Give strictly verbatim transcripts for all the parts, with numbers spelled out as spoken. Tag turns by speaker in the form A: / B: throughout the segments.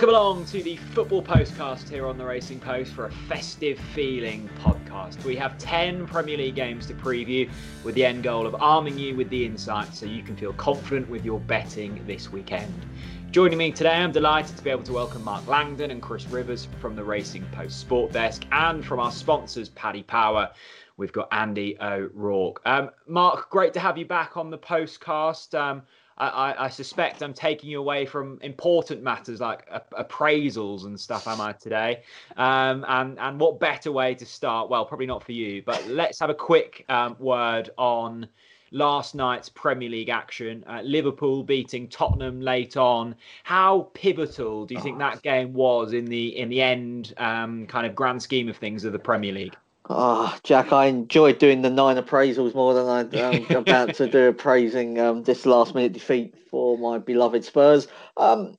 A: Welcome along to the Football Postcast here on the Racing Post for a festive feeling podcast. We have ten Premier League games to preview with the end goal of arming you with the insights so you can feel confident with your betting this weekend. Joining me today, I'm delighted to be able to welcome Mark Langdon and Chris Rivers from the Racing Post Sport Desk, and from our sponsors, Paddy Power, we've got Andy O'Rourke. Um, Mark, great to have you back on the Postcast. Um, I, I suspect I'm taking you away from important matters like appraisals and stuff, am I, today? Um, and, and what better way to start? Well, probably not for you, but let's have a quick um, word on last night's Premier League action. Uh, Liverpool beating Tottenham late on. How pivotal do you think that game was in the in the end, um, kind of grand scheme of things of the Premier League?
B: Oh, Jack, I enjoyed doing the nine appraisals more than I'm um, about to do appraising um, this last-minute defeat for my beloved Spurs. Um,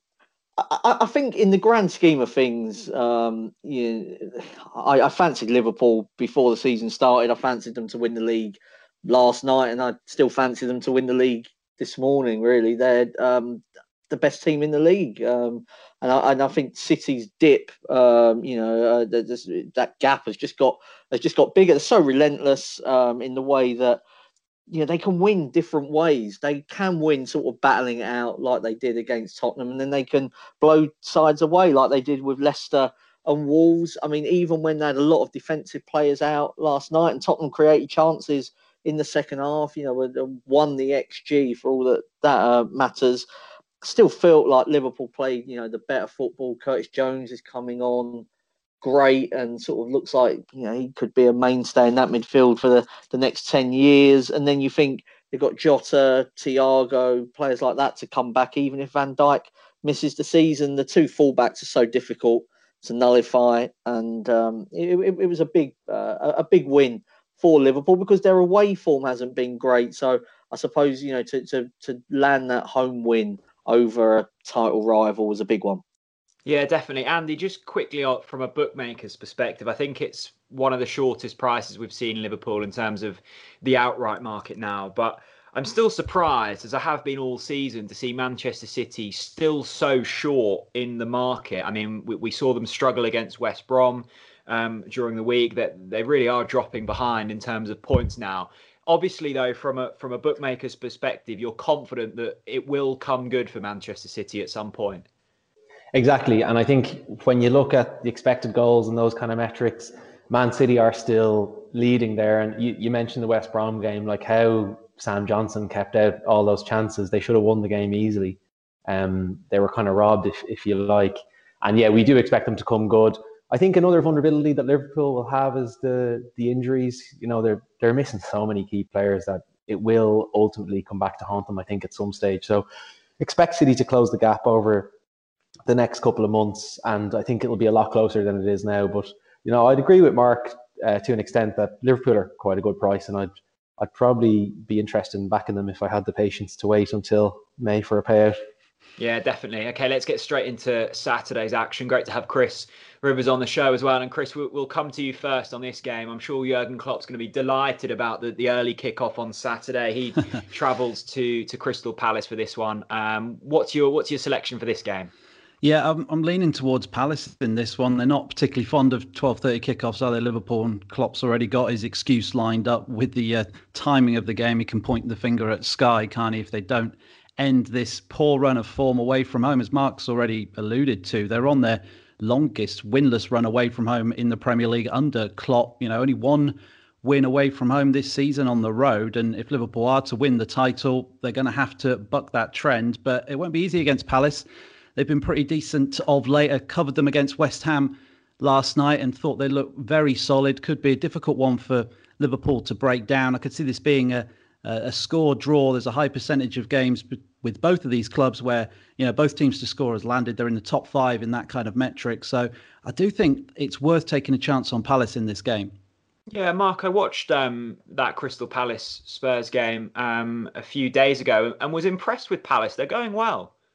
B: I, I think in the grand scheme of things, um, you know, I, I fancied Liverpool before the season started. I fancied them to win the league last night, and I still fancy them to win the league this morning, really. They're um, the best team in the league. Um, and, I, and I think City's dip, um, you know, uh, that gap has just got has just got bigger. They're so relentless um, in the way that, you know, they can win different ways. They can win sort of battling it out like they did against Tottenham, and then they can blow sides away like they did with Leicester and Wolves. I mean, even when they had a lot of defensive players out last night and Tottenham created chances in the second half, you know, won the X G for all that that uh, matters. Still felt like Liverpool played, you know, the better football. Curtis Jones is coming on great and sort of looks like, you know, he could be a mainstay in that midfield for the, the next ten years. And then you think they've got Jota, Thiago, players like that to come back, even if Van Dijk misses the season. The two fullbacks are so difficult to nullify. And um, it, it, it was a big, uh, a big win for Liverpool because their away form hasn't been great. So I suppose, you know, to, to, to land that home win over a title rival was a big one.
A: Yeah, definitely. Andy, just quickly from a bookmaker's perspective, I think it's one of the shortest prices we've seen in Liverpool in terms of the outright market now. But I'm still surprised, as I have been all season, to see Manchester City still so short in the market. I mean, we, we saw them struggle against West Brom um, during the week. That they really are dropping behind in terms of points now. Obviously, though, from a from a bookmaker's perspective, you're confident that it will come good for Manchester City at some point.
C: Exactly. And I think when you look at the expected goals and those kind of metrics, Man City are still leading there. And you, you mentioned the West Brom game, like how Sam Johnson kept out all those chances. They should have won the game easily. Um, they were kind of robbed, if, if you like. And yeah, we do expect them to come good. I think another vulnerability that Liverpool will have is the the injuries. You know, they're they're missing so many key players that it will ultimately come back to haunt them, I think, at some stage. So expect City to close the gap over the next couple of months, and I think it'll be a lot closer than it is now. But you know, I'd agree with Mark uh, to an extent that Liverpool are quite a good price, and I'd I'd probably be interested in backing them if I had the patience to wait until May for a payout.
A: Yeah, definitely. Okay, let's get straight into Saturday's action. Great to have Chris Rivers on the show as well. And Chris, we'll, we'll come to you first on this game. I'm sure Jurgen Klopp's going to be delighted about the, the early kickoff on Saturday. He travels to to Crystal Palace for this one. Um, what's your what's your selection for this game?
D: Yeah, I'm, I'm leaning towards Palace in this one. They're not particularly fond of twelve thirty kickoffs, are they, Liverpool? And Klopp's already got his excuse lined up with the uh, timing of the game. He can point the finger at Sky, can't he, if they don't end this poor run of form away from home, as Mark's already alluded to. They're on their longest winless run away from home in the Premier League under Klopp. You know, only one win away from home this season on the road. And if Liverpool are to win the title, they're going to have to buck that trend. But it won't be easy against Palace. They've been pretty decent of late. I covered them against West Ham last night and thought they looked very solid. Could be a difficult one for Liverpool to break down. I could see this being a a score draw. There's a high percentage of games with both of these clubs where, you know, both teams to score has landed. They're in the top five in that kind of metric. So I do think it's worth taking a chance on Palace in this game.
A: Yeah, Mark, I watched um, that Crystal Palace Spurs game um, a few days ago and was impressed with Palace. They're going well.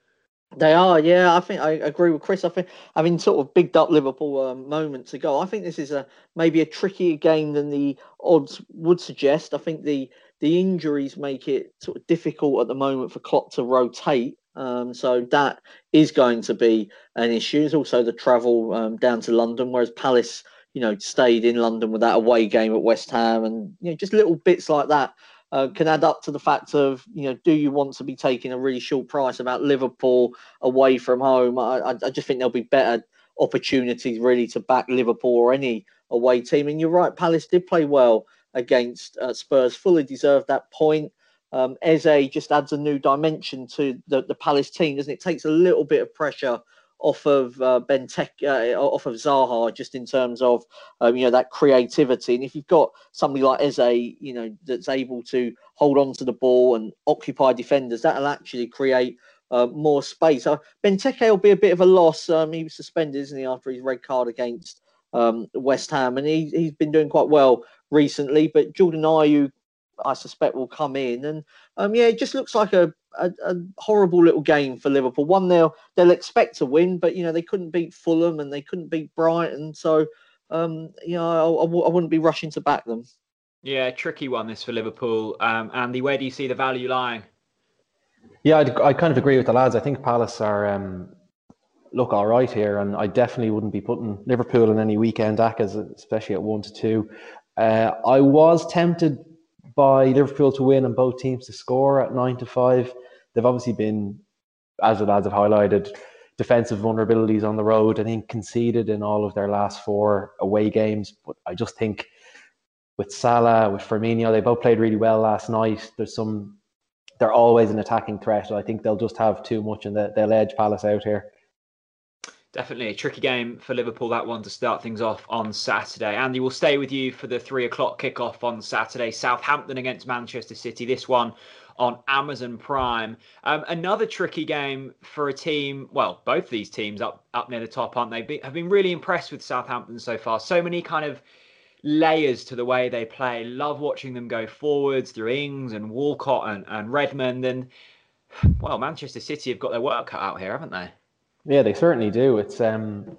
B: They are, yeah. I think I agree with Chris. I think having sort of bigged up Liverpool um, moments ago, I think this is a maybe a trickier game than the odds would suggest. I think the the injuries make it sort of difficult at the moment for Klopp to rotate. Um, so that is going to be an issue. There's also the travel um, down to London, whereas Palace, you know, stayed in London with that away game at West Ham, and you know, just little bits like that uh, can add up to the fact of, you know, do you want to be taking a really short price about Liverpool away from home? I, I just think there'll be better opportunities really to back Liverpool or any away team. And you're right, Palace did play well against uh, Spurs, fully deserved that point. Um, Eze just adds a new dimension to the, the Palace team, doesn't it? It takes a little bit of pressure off of uh, Benteke, uh, off of Zaha, just in terms of um, you know, that creativity. And if you've got somebody like Eze, you know, that's able to hold on to the ball and occupy defenders, that'll actually create uh, more space. Uh, Benteke will be a bit of a loss. Um, he was suspended, isn't he, after his red card against um, West Ham, and he he's been doing quite well recently. But Jordan Ayew, I suspect, will come in, and um, yeah, it just looks like a, a, a horrible little game for Liverpool. One they'll they'll expect to win, but you know, they couldn't beat Fulham and they couldn't beat Brighton, so um, you know, I, I, w- I wouldn't be rushing to back them.
A: Yeah, tricky one this for Liverpool. Um, Andy, where do you see the value lying?
C: Yeah, I, I kind of agree with the lads. I think Palace are um, look all right here, and I definitely wouldn't be putting Liverpool in any weekend acas, especially at one to two. Uh, I was tempted by Liverpool to win and both teams to score at nine to five. They've obviously been, as the lads have highlighted, defensive vulnerabilities on the road. I think conceded in all of their last four away games, but I just think with Salah, with Firmino, they both played really well last night. There's some. They're always an attacking threat. I think they'll just have too much and they'll edge Palace out here.
A: Definitely a tricky game for Liverpool, that one, to start things off on Saturday. Andy, we'll stay with you for the three o'clock kickoff on Saturday. Southampton against Manchester City. This one on Amazon Prime. Um, another tricky game for a team. Well, both these teams up up near the top, aren't they? Be, have been really impressed with Southampton so far. So many kind of layers to the way they play. Love watching them go forwards through Ings and Walcott and, and Redmond. And, well, Manchester City have got their work cut out here, haven't they?
C: Yeah, they certainly do. It's um,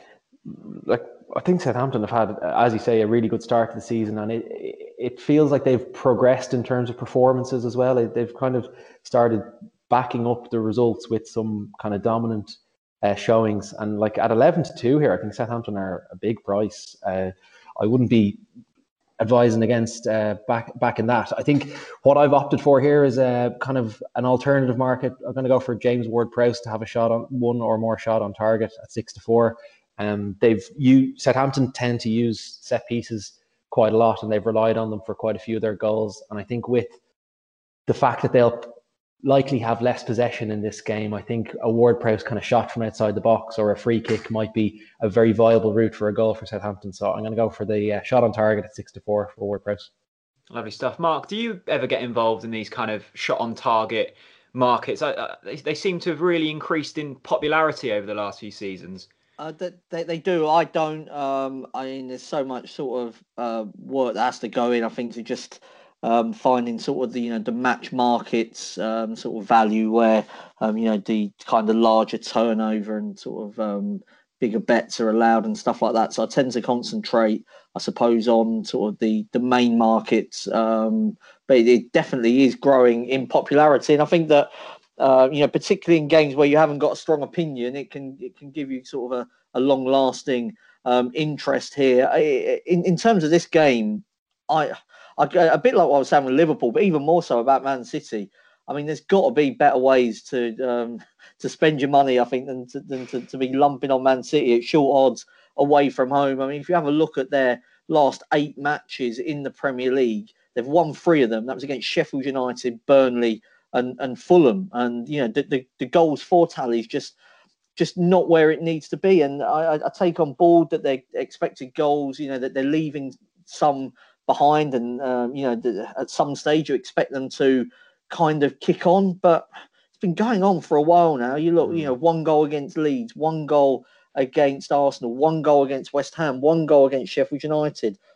C: like I think Southampton have had, as you say, a really good start to the season, and it it feels like they've progressed in terms of performances as well. They've kind of started backing up the results with some kind of dominant uh, showings, and like at eleven to two here, I think Southampton are a big price. Uh, I wouldn't be advising against uh, back back in that. I think what I've opted for here is a kind of an alternative market. I'm going to go for James Ward-Prowse to have a shot on one or more shot on target at six to four. Um, they've you Southampton tend to use set pieces quite a lot, and they've relied on them for quite a few of their goals. And I think with the fact that they'll likely have less possession in this game, I think a Ward-Prowse kind of shot from outside the box or a free kick might be a very viable route for a goal for Southampton. So I'm going to go for the uh, shot on target at six to four for Ward-Prowse.
A: Lovely stuff. Mark, do you ever get involved in these kind of shot on target markets? Uh, they, they seem to have really increased in popularity over the last few seasons.
B: Uh, they, they do. I don't. Um, I mean, there's so much sort of uh, work that has to go in, I think, to just um, finding sort of the, you know, the match markets um, sort of value where, um, you know, the kind of larger turnover and sort of um, bigger bets are allowed and stuff like that. So I tend to concentrate, I suppose, on sort of the, the main markets. Um, but it definitely is growing in popularity. And I think that, Uh, you know, particularly in games where you haven't got a strong opinion, it can it can give you sort of a, a long-lasting um, interest here. I, in in terms of this game, I, I a bit like what I was saying with Liverpool, but even more so about Man City. I mean, there's got to be better ways to um, to spend your money, I think, than to, than to to be lumping on Man City at short odds away from home. I mean, if you have a look at their last eight matches in the Premier League, they've won three of them. That was against Sheffield United, Burnley, and and Fulham, and you know the, the, the goals for tally is just just not where it needs to be. And I, I take on board that they expected goals, you know, that they're leaving some behind, and um, you know the, at some stage you expect them to kind of kick on, but it's been going on for a while now. You look, mm. you know, one goal against Leeds, one goal against Arsenal, one goal against West Ham, one goal against Sheffield United,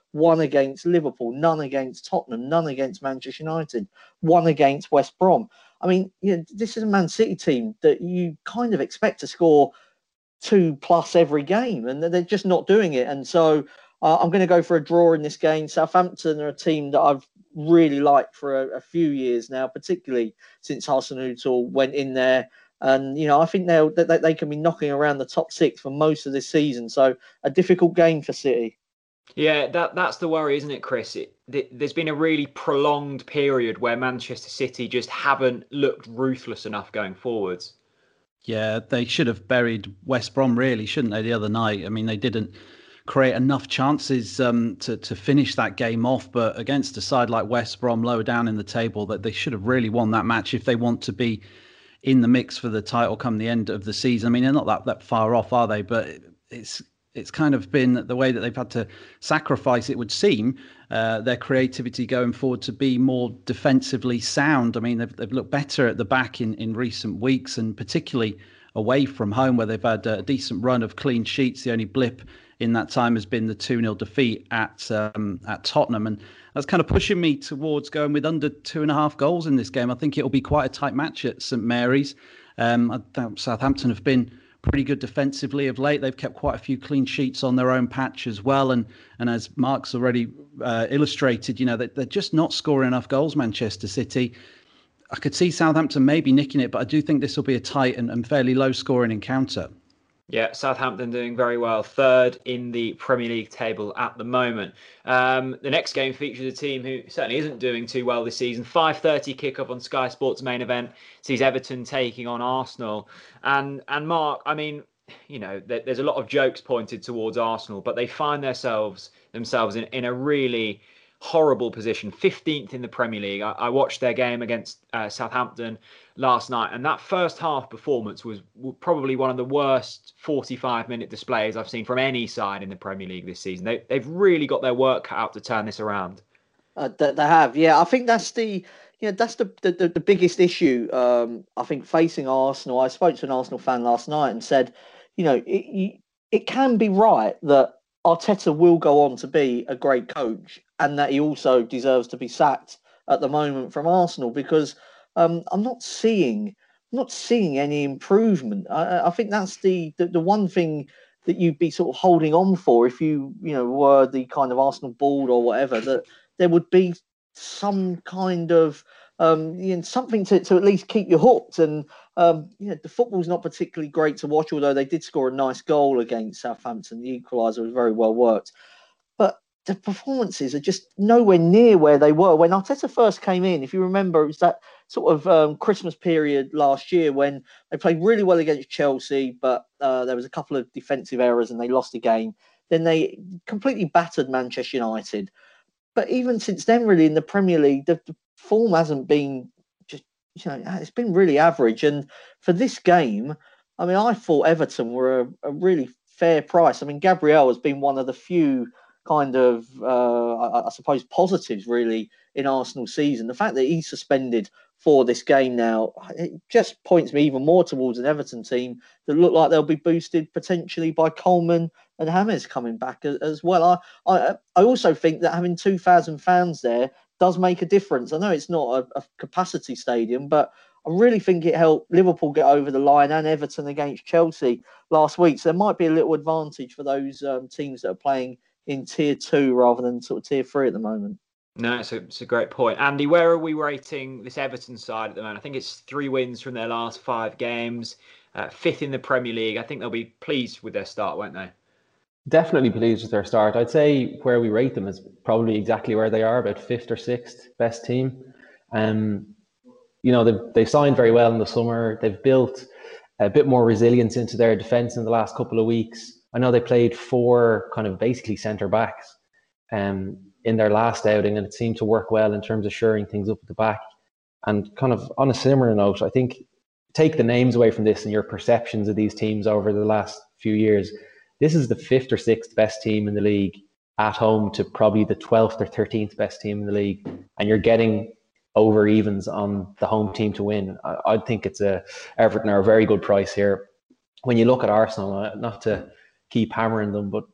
B: one against Liverpool, none against Tottenham, none against Manchester United, one against West Brom. I mean, you know, this is a Man City team that you kind of expect to score two plus every game, and they're just not doing it. And so uh, I'm going to go for a draw in this game. Southampton are a team that I've really liked for a, a few years now, particularly since Hasenhüttl went in there. And, you know, I think they'll, they they can be knocking around the top six for most of this season. So a difficult game for City.
A: Yeah, that that's the worry, isn't it, Chris? It, th- there's been a really prolonged period where Manchester City just haven't looked ruthless enough going forwards.
D: Yeah, they should have buried West Brom, really, shouldn't they, the other night? I mean, they didn't create enough chances um, to, to finish that game off, but against a side like West Brom, lower down in the table, that they should have really won that match if they want to be in the mix for the title come the end of the season. I mean, they're not that, that far off, are they? But it's it's kind of been the way that they've had to sacrifice, it would seem, uh, their creativity going forward to be more defensively sound. I mean, they've, they've looked better at the back in, in recent weeks, and particularly away from home, where they've had a decent run of clean sheets. The only blip in that time has been the two nil defeat at um, at Tottenham. And that's kind of pushing me towards going with under two and a half goals in this game. I think it'll be quite a tight match at St Mary's. Um, I think Southampton have been pretty good defensively of late. They've kept quite a few clean sheets on their own patch as well. And and as Mark's already uh, illustrated, you know, they, they're just not scoring enough goals, Manchester City. I could see Southampton maybe nicking it, but I do think this will be a tight and, and fairly low scoring encounter.
A: Yeah, Southampton doing very well, third in the Premier League table at the moment. Um, the next game features a team who certainly isn't doing too well this season. five thirty kickoff on Sky Sports main event sees Everton taking on Arsenal. And and Mark, I mean, you know, there, there's a lot of jokes pointed towards Arsenal, but they find themselves themselves in, in a really horrible position, fifteenth in the Premier League. I, I watched their game against uh, Southampton last night, and that first half performance was probably one of the worst forty-five minute displays I've seen from any side in the Premier League this season. They, they've really got their work cut out to turn this around.
B: Uh, they, they have, yeah. I think that's the, you know, that's the the, the, the biggest issue. Um, I think facing Arsenal. I spoke to an Arsenal fan last night and said, you know, it, it can be right that Arteta will go on to be a great coach, and that he also deserves to be sacked at the moment from Arsenal, because um, I'm not seeing, I'm not seeing any improvement. I, I think that's the, the the one thing that you'd be sort of holding on for if you, you know, were the kind of Arsenal board or whatever, that there would be some kind of um, you know, something to, to at least keep you hooked. And um, you know, the football's not particularly great to watch, although they did score a nice goal against Southampton. The equaliser was very well worked, but the performances are just nowhere near where they were when Arteta first came in. If you remember, it was that sort of um, Christmas period last year when they played really well against Chelsea, but uh, there was a couple of defensive errors and they lost the game. Then they completely battered Manchester United. But even since then, really, in the Premier League, the, the form hasn't been just, you know, it's been really average. And for this game, I mean, I thought Everton were a, a really fair price. I mean, Gabriel has been one of the few kind of, uh, I, I suppose, positives, really, in Arsenal's season. The fact that he's suspended for this game now, it just points me even more towards an Everton team that look like they'll be boosted potentially by Coleman and James coming back as, as well. I, I I also think that having two thousand fans there does make a difference. I know it's not a, a capacity stadium, but I really think it helped Liverpool get over the line and Everton against Chelsea last week. So there might be a little advantage for those um, teams that are playing in tier two rather than sort of tier three at the moment.
A: No, it's a, it's a great point. Andy, where are we rating this Everton side at the moment? I think it's three wins from their last five games, uh, fifth in the Premier League. I think they'll be pleased with their start, won't they?
C: Definitely pleased with their start. I'd say where we rate them is probably exactly where they are, about fifth or sixth best team. Um, you know, they've, they've signed very well in the summer. They've built a bit more resilience into their defence in the last couple of weeks. I know they played four kind of basically centre backs um, in their last outing, and it seemed to work well in terms of shoring things up at the back. And kind of on a similar note, I think take the names away from this and your perceptions of these teams over the last few years. This is the fifth or sixth best team in the league at home to probably the twelfth or thirteenth best team in the league. And you're getting over evens on the home team to win. I, I think it's a Everton are a very good price here. When you look at Arsenal, not to keep hammering them, but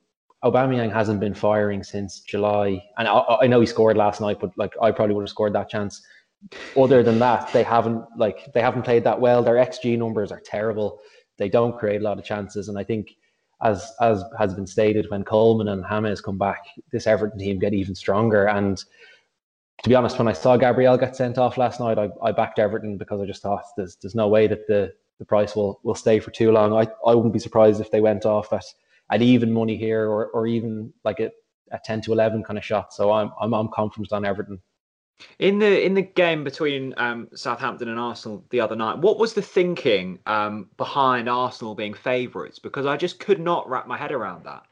C: Aubameyang hasn't been firing since July, and I, I know he scored last night, but like I probably would have scored that chance. Other than that, they haven't like they haven't played that well. Their X G numbers are terrible. They don't create a lot of chances, and I think, as as has been stated, when Coleman and James come back, this Everton team get even stronger. And to be honest, when I saw Gabriel get sent off last night, I, I backed Everton because I just thought there's there's no way that the, the price will, will stay for too long. I, I wouldn't be surprised if they went off at, at even money here, or or even like a, a ten to eleven kind of shot. So I'm I'm I'm confident on Everton.
A: In the in the game between um, Southampton and Arsenal the other night, what was the thinking um, behind Arsenal being favourites? Because I just could not wrap my head around that.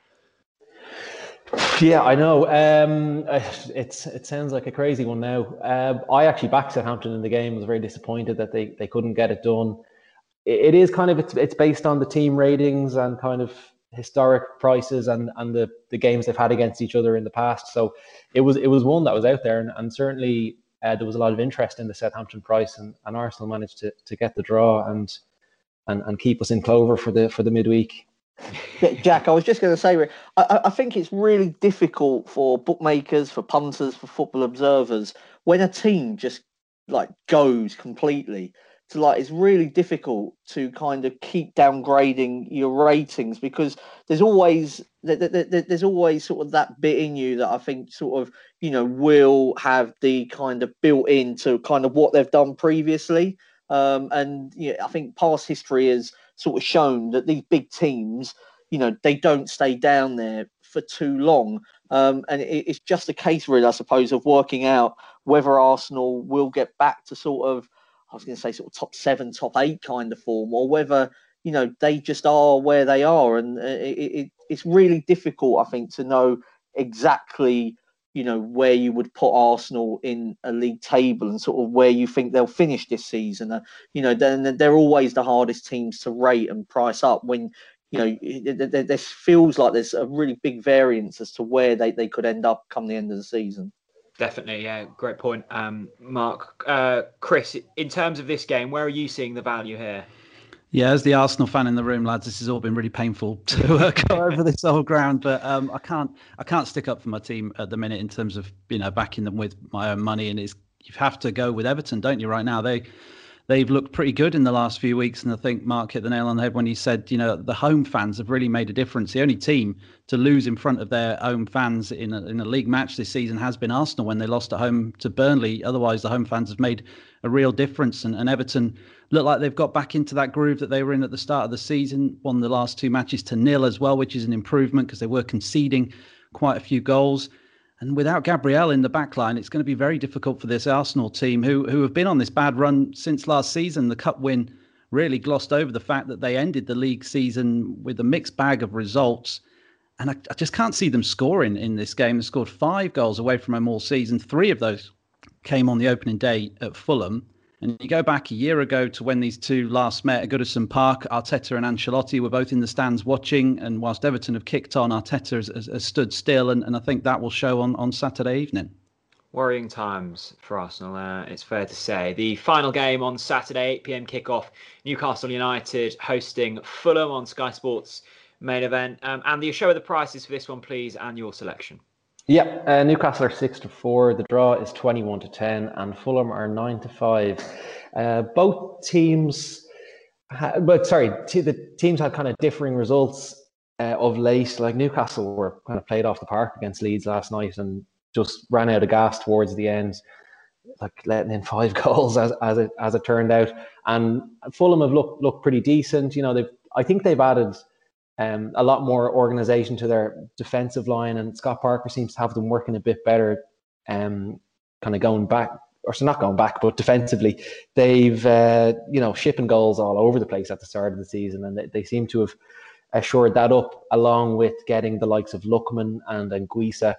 C: Yeah, I know. Um, it's it sounds like a crazy one now. Uh, I actually backed Southampton in the game. I was very disappointed that they, they couldn't get it done. It, it is kind of it's it's based on the team ratings and kind of historic prices and, and the, the games they've had against each other in the past. So it was it was one that was out there, and, and certainly uh, there was a lot of interest in the Southampton price, and, and Arsenal managed to, to get the draw and and and keep us in clover for the for the midweek.
B: Jack, I was just going to say, I, I think it's really difficult for bookmakers, for punters, for football observers when a team just like goes completely. To like, it's really difficult to kind of keep downgrading your ratings, because there's always there's always sort of that bit in you that I think sort of, you know, will have the kind of built into kind of what they've done previously. Um, and you know, I think past history has sort of shown that these big teams, you know, they don't stay down there for too long. Um, and it, it's just a case, really, I suppose, of working out whether Arsenal will get back to sort of, I was going to say sort of top seven, top eight kind of form, or whether, you know, they just are where they are. And it, it, it's really difficult, I think, to know exactly, you know, where you would put Arsenal in a league table and sort of where you think they'll finish this season. Uh, you know, then they're always the hardest teams to rate and price up when, you know, this feels like there's a really big variance as to where they, they could end up come the end of the season.
A: Definitely, yeah, great point, um, Mark. Uh, Chris, in terms of this game, where are you seeing the value here?
D: Yeah, as the Arsenal fan in the room, lads, this has all been really painful to uh, go over this whole ground. But um, I can't, I can't stick up for my team at the minute in terms of, you know, backing them with my own money. And it's, you have to go with Everton, don't you? Right now, they, they've looked pretty good in the last few weeks. And I think Mark hit the nail on the head when he said, you know, the home fans have really made a difference. The only team to lose in front of their home fans in a, in a league match this season has been Arsenal when they lost at home to Burnley. Otherwise, the home fans have made a real difference. And, and Everton look like they've got back into that groove that they were in at the start of the season, won the last two matches to nil as well, which is an improvement because they were conceding quite a few goals. And without Gabriel in the back line, it's going to be very difficult for this Arsenal team who who have been on this bad run since last season. The cup win really glossed over the fact that they ended the league season with a mixed bag of results. And I, I just can't see them scoring in this game. They scored five goals away from home all season. Three of those came on the opening day at Fulham. And you go back a year ago to when these two last met at Goodison Park, Arteta and Ancelotti were both in the stands watching. And whilst Everton have kicked on, Arteta has, has, has stood still. And, and I think that will show on, on Saturday evening.
A: Worrying times for Arsenal, uh, it's fair to say. The final game on Saturday, eight p.m. kickoff, Newcastle United hosting Fulham on Sky Sports main event. Um, Andy, show the prices for this one, please, and your selection.
C: Yeah, uh, Newcastle are six to four. The draw is twenty-one to ten, and Fulham are nine to five. Uh, both teams, ha- but sorry, t- the teams had kind of differing results uh, of late. Like Newcastle were kind of played off the park against Leeds last night and just ran out of gas towards the end, like letting in five goals as as it as it turned out. And Fulham have looked looked pretty decent. You know, they've I think they've added Um, a lot more organisation to their defensive line, and Scott Parker seems to have them working a bit better, um, kind of going back, or so not going back, but defensively. They've, uh, you know, shipping goals all over the place at the start of the season, and they, they seem to have assured that up, along with getting the likes of Lookman and Anguissa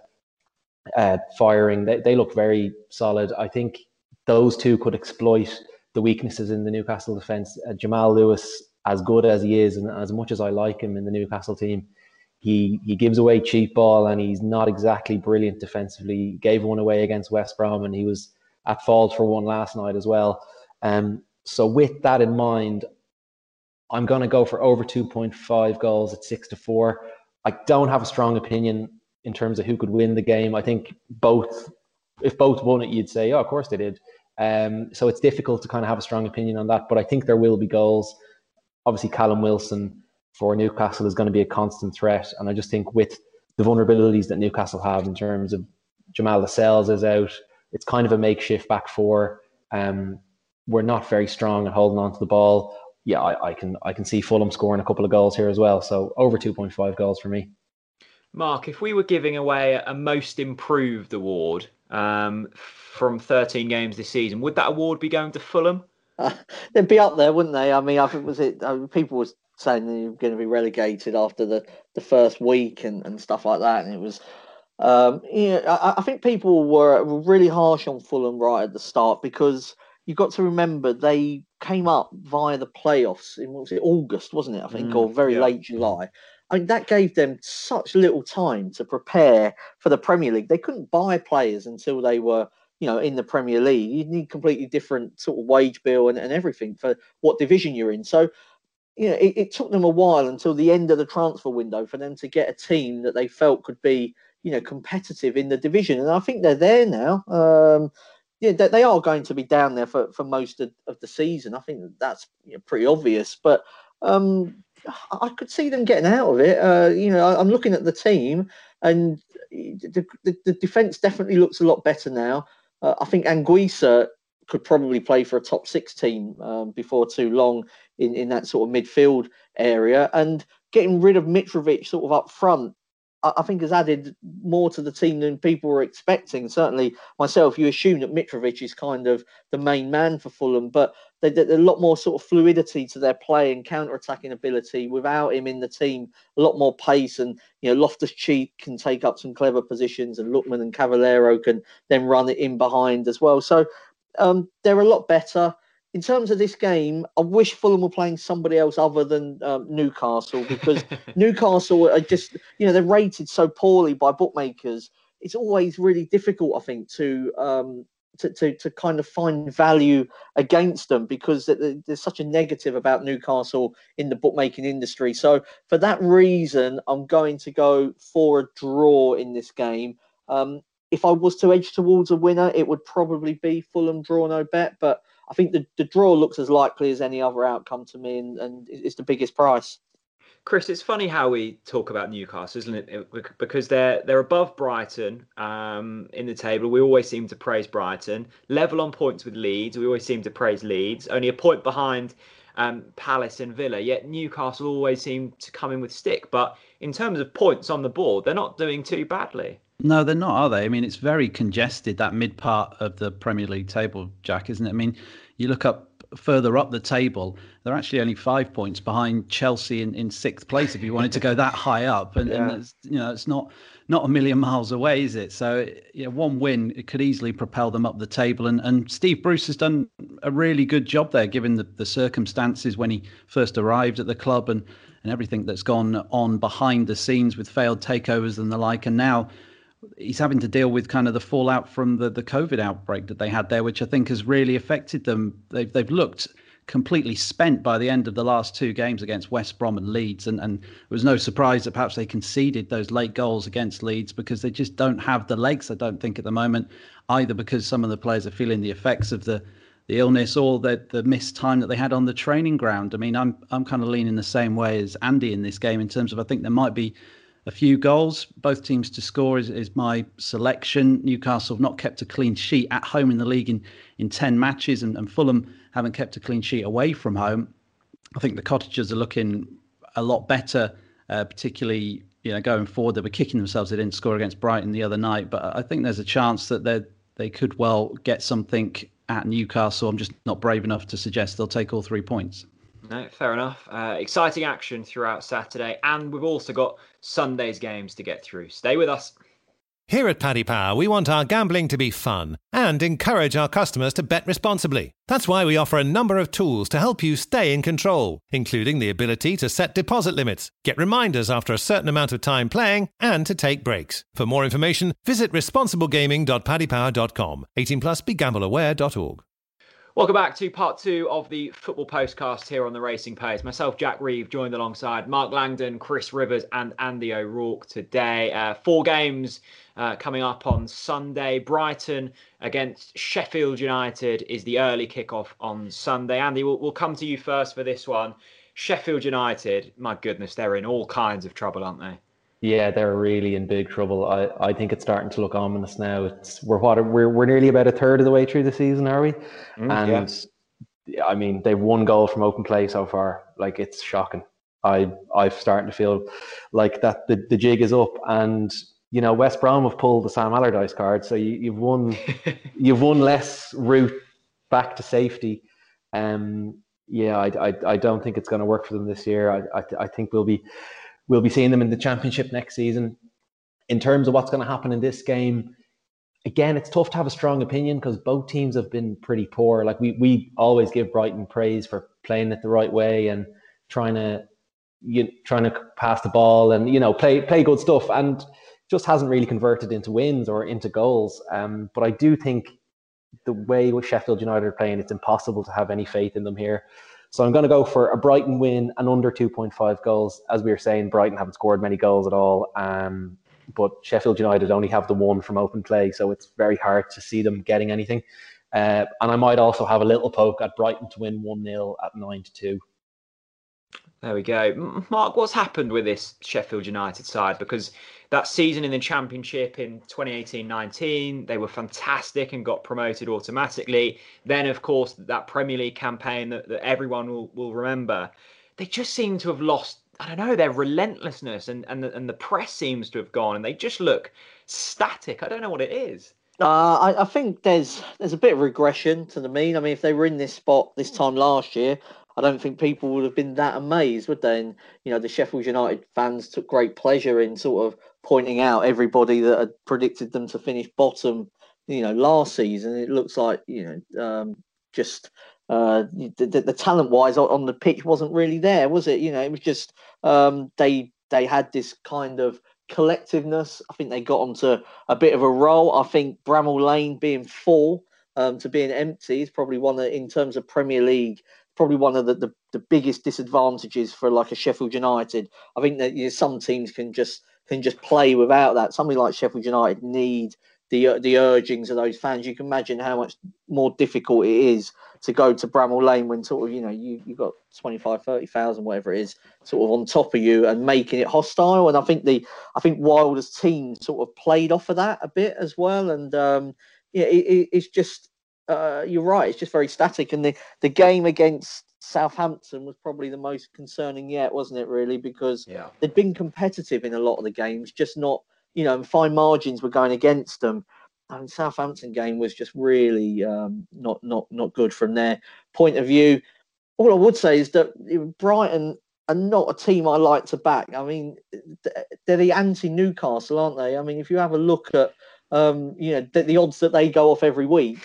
C: uh, firing. They, they look very solid. I think those two could exploit the weaknesses in the Newcastle defence. Uh, Jamal Lewis, as good as he is, and as much as I like him in the Newcastle team, he he gives away cheap ball, and he's not exactly brilliant defensively. He gave one away against West Brom, and he was at fault for one last night as well. Um, so with that in mind, I'm going to go for over two point five goals at six to four. I don't have a strong opinion in terms of who could win the game. I think both, if both won it, you'd say, oh, of course they did. Um, so it's difficult to kind of have a strong opinion on that, but I think there will be goals. Obviously, Callum Wilson for Newcastle is going to be a constant threat. And I just think with the vulnerabilities that Newcastle have in terms of Jamal Lascelles is out, it's kind of a makeshift back four. Um, we're not very strong at holding on to the ball. Yeah, I, I can I can see Fulham scoring a couple of goals here as well. So over two point five goals for me.
A: Mark, if we were giving away a most improved award um, from thirteen games this season, would that award be going to Fulham?
B: Uh, they'd be up there, wouldn't they? I mean, I think was it uh, people were saying they were going to be relegated after the, the first week and, and stuff like that, and it was. Um, yeah, I, I think people were really harsh on Fulham right at the start because you've got to remember they came up via the playoffs in what was it, August, wasn't it? I think, mm, or very yeah. late July. I mean, that gave them such little time to prepare for the Premier League. They couldn't buy players until they were, you know, in the Premier League. You need completely different sort of wage bill and, and everything for what division you're in. So, you know, it, it took them a while until the end of the transfer window for them to get a team that they felt could be, you know, competitive in the division. And I think they're there now. Um, yeah, they, they are going to be down there for, for most of, of the season. I think that's you know, pretty obvious. But um, I could see them getting out of it. Uh, you know, I'm looking at the team, and the, the, the defence definitely looks a lot better now. Uh, I think Anguissa could probably play for a top six team um, before too long in, in that sort of midfield area. And getting rid of Mitrovic sort of up front, I think has added more to the team than people were expecting. Certainly myself, you assume that Mitrovic is kind of the main man for Fulham, but there's a lot more sort of fluidity to their play and counter-attacking ability without him in the team, a lot more pace, and you know Loftus-Cheek can take up some clever positions, and Lookman and Cavallero can then run it in behind as well. So um, they're a lot better. In terms of this game, I wish Fulham were playing somebody else other than um, Newcastle, because Newcastle are just, you know, they're rated so poorly by bookmakers. It's always really difficult, I think, to um, to, to to kind of find value against them because there's such a negative about Newcastle in the bookmaking industry. So for that reason, I'm going to go for a draw in this game. Um, if I was to edge towards a winner, it would probably be Fulham draw no bet, but I think the, the draw looks as likely as any other outcome to me, and, and it's the biggest price.
A: Chris, it's funny how we talk about Newcastle, isn't it? Because they're they're above Brighton um, in the table. We always seem to praise Brighton. Level on points with Leeds. We always seem to praise Leeds. Only a point behind um, Palace and Villa. Yet Newcastle always seem to come in with stick. But in terms of points on the board, they're not doing too badly.
D: No, they're not, are they? I mean, it's very congested, that mid part of the Premier League table, Jack, isn't it? I mean, you look up further up the table, they're actually only five points behind Chelsea in, in sixth place, if you wanted to go that high up. And, yeah. and it's, you know, it's not not a million miles away, is it? So, you know, one win, it could easily propel them up the table. And, and Steve Bruce has done a really good job there, given the, the circumstances when he first arrived at the club and, and everything that's gone on behind the scenes with failed takeovers and the like. And now he's having to deal with kind of the fallout from the, the COVID outbreak that they had there, which I think has really affected them. They've they've looked completely spent by the end of the last two games against West Brom and Leeds. And, and it was no surprise that perhaps they conceded those late goals against Leeds because they just don't have the legs, I don't think, at the moment, either because some of the players are feeling the effects of the, the illness or the, the missed time that they had on the training ground. I mean, I'm I'm kind of leaning the same way as Andy in this game in terms of I think there might be a few goals, both teams to score is, is my selection. Newcastle have not kept a clean sheet at home in the league in, in ten matches, and, and Fulham haven't kept a clean sheet away from home. I think the Cottagers are looking a lot better, uh, particularly you know going forward. They were kicking themselves they didn't score against Brighton the other night, but I think there's a chance that they they could well get something at Newcastle. I'm just not brave enough to suggest they'll take all three points.
A: No, fair enough. Uh, exciting action throughout Saturday, and we've also got Sunday's games to get through. Stay with us.
E: Here at Paddy Power, we want our gambling to be fun and encourage our customers to bet responsibly. That's why we offer a number of tools to help you stay in control, including the ability to set deposit limits, get reminders after a certain amount of time playing, and to take breaks. For more information, visit responsible gaming dot paddy power dot com. eighteen plus, be gamble aware dot org.
A: Welcome back to part two of the football postcast here on the Racing Pace. Myself, Jack Reeve, joined alongside Mark Langdon, Chris Rivers and Andy O'Rourke today. Uh, four games uh, coming up on Sunday. Brighton against Sheffield United is the early kickoff on Sunday. Andy, we'll, we'll come to you first for this one. Sheffield United, my goodness, they're in all kinds of trouble, aren't they?
C: Yeah, they're really in big trouble. I, I think it's starting to look ominous now. It's we're what we're we're nearly about a third of the way through the season, are we? Mm, and yeah. I mean, they've one goal from open play so far. Like, it's shocking. I I'm starting to feel like that the, the jig is up, and you know West Brom have pulled the Sam Allardyce card, so you, you've won you've won less route back to safety. Um, yeah, I I I don't think it's going to work for them this year. I I, I think we'll be. We'll be seeing them in the Championship next season. In terms of what's going to happen in this game, again, it's tough to have a strong opinion because both teams have been pretty poor. Like we we always give Brighton praise for playing it the right way and trying to you trying to pass the ball and you know play play good stuff, and just hasn't really converted into wins or into goals. Um, but I do think the way Sheffield United are playing, it's impossible to have any faith in them here. So I'm going to go for a Brighton win and under two point five goals. As we were saying, Brighton haven't scored many goals at all. Um, but Sheffield United only have the one from open play, so it's very hard to see them getting anything. Uh, and I might also have a little poke at Brighton to win one nil at nine to two.
A: There we go. Mark, what's happened with this Sheffield United side? Because that season in the Championship in twenty eighteen nineteen, they were fantastic and got promoted automatically. Then, of course, that Premier League campaign that, that everyone will, will remember. They just seem to have lost, I don't know, their relentlessness and, and, the, and the press seems to have gone and they just look static. I don't know what it is.
B: Uh, I, I think there's there's a bit of regression to the mean. I mean, if they were in this spot this time last year, I don't think people would have been that amazed, would they? And, you know, the Sheffield United fans took great pleasure in sort of pointing out everybody that had predicted them to finish bottom, you know, last season. It looks like, you know, um, just uh, the, the, the talent-wise on the pitch wasn't really there, was it? You know, it was just um, they they had this kind of collectiveness. I think they got onto a bit of a roll. I think Bramall Lane being full um, to being empty is probably one of, in terms of Premier League, probably one of the, the, the biggest disadvantages for like a Sheffield United. I think that you know, some teams can just can just play without that. Somebody like Sheffield United need the the urgings of those fans. You can imagine how much more difficult it is to go to Bramall Lane when sort of, you know, you, you've got twenty-five, thirty thousand, whatever it is, sort of on top of you and making it hostile. And I think the I think Wilder's team sort of played off of that a bit as well. And um, yeah, it, it, it's just, uh, you're right, it's just very static. And the, the game against Southampton was probably the most concerning yet, wasn't it, really? Because yeah. they'd been competitive in a lot of the games, just not, you know, and fine margins were going against them. And Southampton game was just really um, not not not good from their point of view. All I would say is that Brighton are not a team I like to back. I mean, they're the anti-Newcastle, aren't they? I mean, if you have a look at um, you know the, the odds that they go off every week,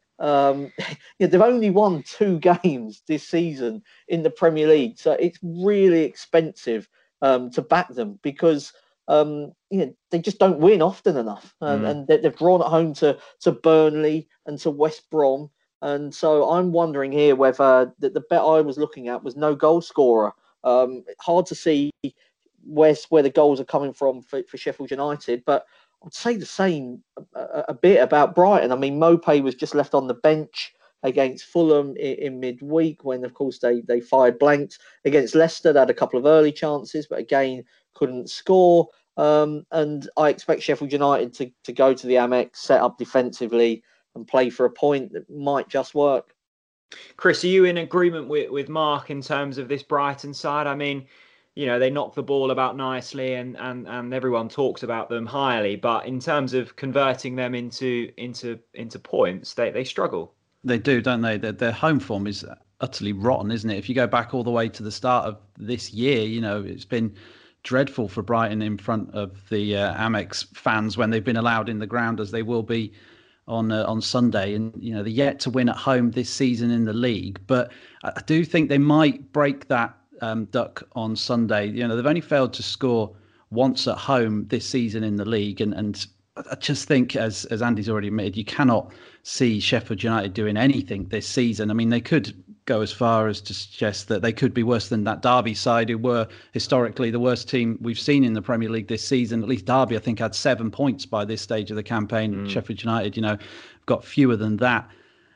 B: um, you know, they've only won two games this season in the Premier League, so it's really expensive um, to back them because. Um, you know, they just don't win often enough, and, mm. and they've drawn at home to to Burnley and to West Brom, and so I'm wondering here whether the, the bet I was looking at was no goal scorer. Um, hard to see where where the goals are coming from for, for Sheffield United, but I'd say the same a, a bit about Brighton. I mean, Mopé was just left on the bench against Fulham in, in midweek when, of course, they they fired blanks. Against Leicester, they had a couple of early chances, but again, couldn't score. Um, and I expect Sheffield United to, to go to the Amex, set up defensively and play for a point that might just work.
A: Chris, are you in agreement with, with Mark in terms of this Brighton side? I mean, you know, they knock the ball about nicely and, and, and everyone talks about them highly, but in terms of converting them into into into points, they, they struggle.
D: They do, don't they? Their, their home form is utterly rotten, isn't it? If you go back all the way to the start of this year, you know, it's been dreadful for Brighton in front of the uh, Amex fans when they've been allowed in the ground, as they will be on uh, on Sunday. And, you know, they're yet to win at home this season in the league. But I do think they might break that um, duck on Sunday. You know, they've only failed to score once at home this season in the league. And, and I just think, as as Andy's already admitted, you cannot see Sheffield United doing anything this season. I mean, they could go as far as to suggest that they could be worse than that Derby side, who were historically the worst team we've seen in the Premier League this season. At least Derby, I think, had seven points by this stage of the campaign. Mm. Sheffield United, you know, got fewer than that.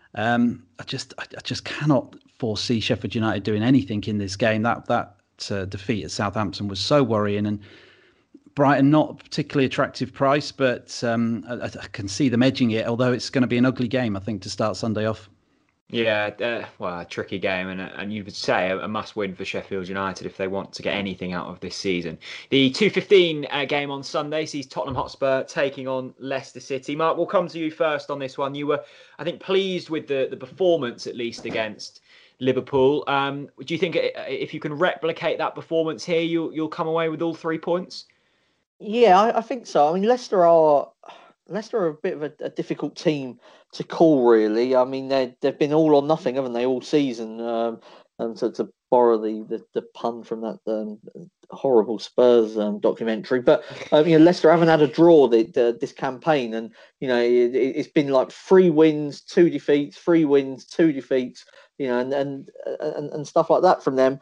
D: Um, I just, I, I just cannot foresee Sheffield United doing anything in this game. That that uh, defeat at Southampton was so worrying, and Brighton, not a particularly attractive price, but um, I, I can see them edging it, although it's going to be an ugly game, I think, to start Sunday off.
A: Yeah, uh, well, a tricky game, and and you would say a, a must-win for Sheffield United if they want to get anything out of this season. The two fifteen uh, game on Sunday sees Tottenham Hotspur taking on Leicester City. Mark, we'll come to you first on this one. You were, I think, pleased with the, the performance, at least, against Liverpool. Um, do you think if you can replicate that performance here, you'll, you'll come away with all three points?
B: Yeah, I, I think so. I mean, Leicester are Leicester are a bit of a, a difficult team to call, really. I mean, they they've been all or nothing, haven't they, all season? Um, and to, to borrow the, the, the pun from that um, horrible Spurs um, documentary, but um, you know, Leicester haven't had a draw the, the, this campaign, and you know, it, it's been like three wins, two defeats, three wins, two defeats, you know, and and and, and stuff like that from them.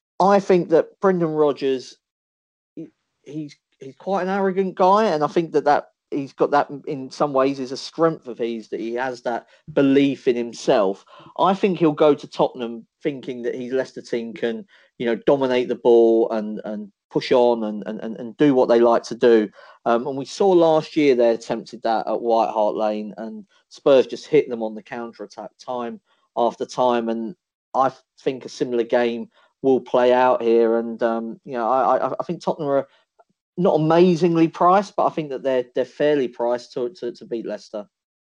B: I think that Brendan Rodgers, he, he's he's quite an arrogant guy, and I think that, that he's got that in some ways is a strength of his, that he has that belief in himself. I think he'll go to Tottenham thinking that his Leicester team can, you know, dominate the ball and, and push on and, and, and do what they like to do. Um, and we saw last year they attempted that at White Hart Lane, and Spurs just hit them on the counter-attack time after time. And I think a similar game will play out here. And, um, you know, I, I think Tottenham are not amazingly priced, but I think that they're they're fairly priced to to, to beat Leicester.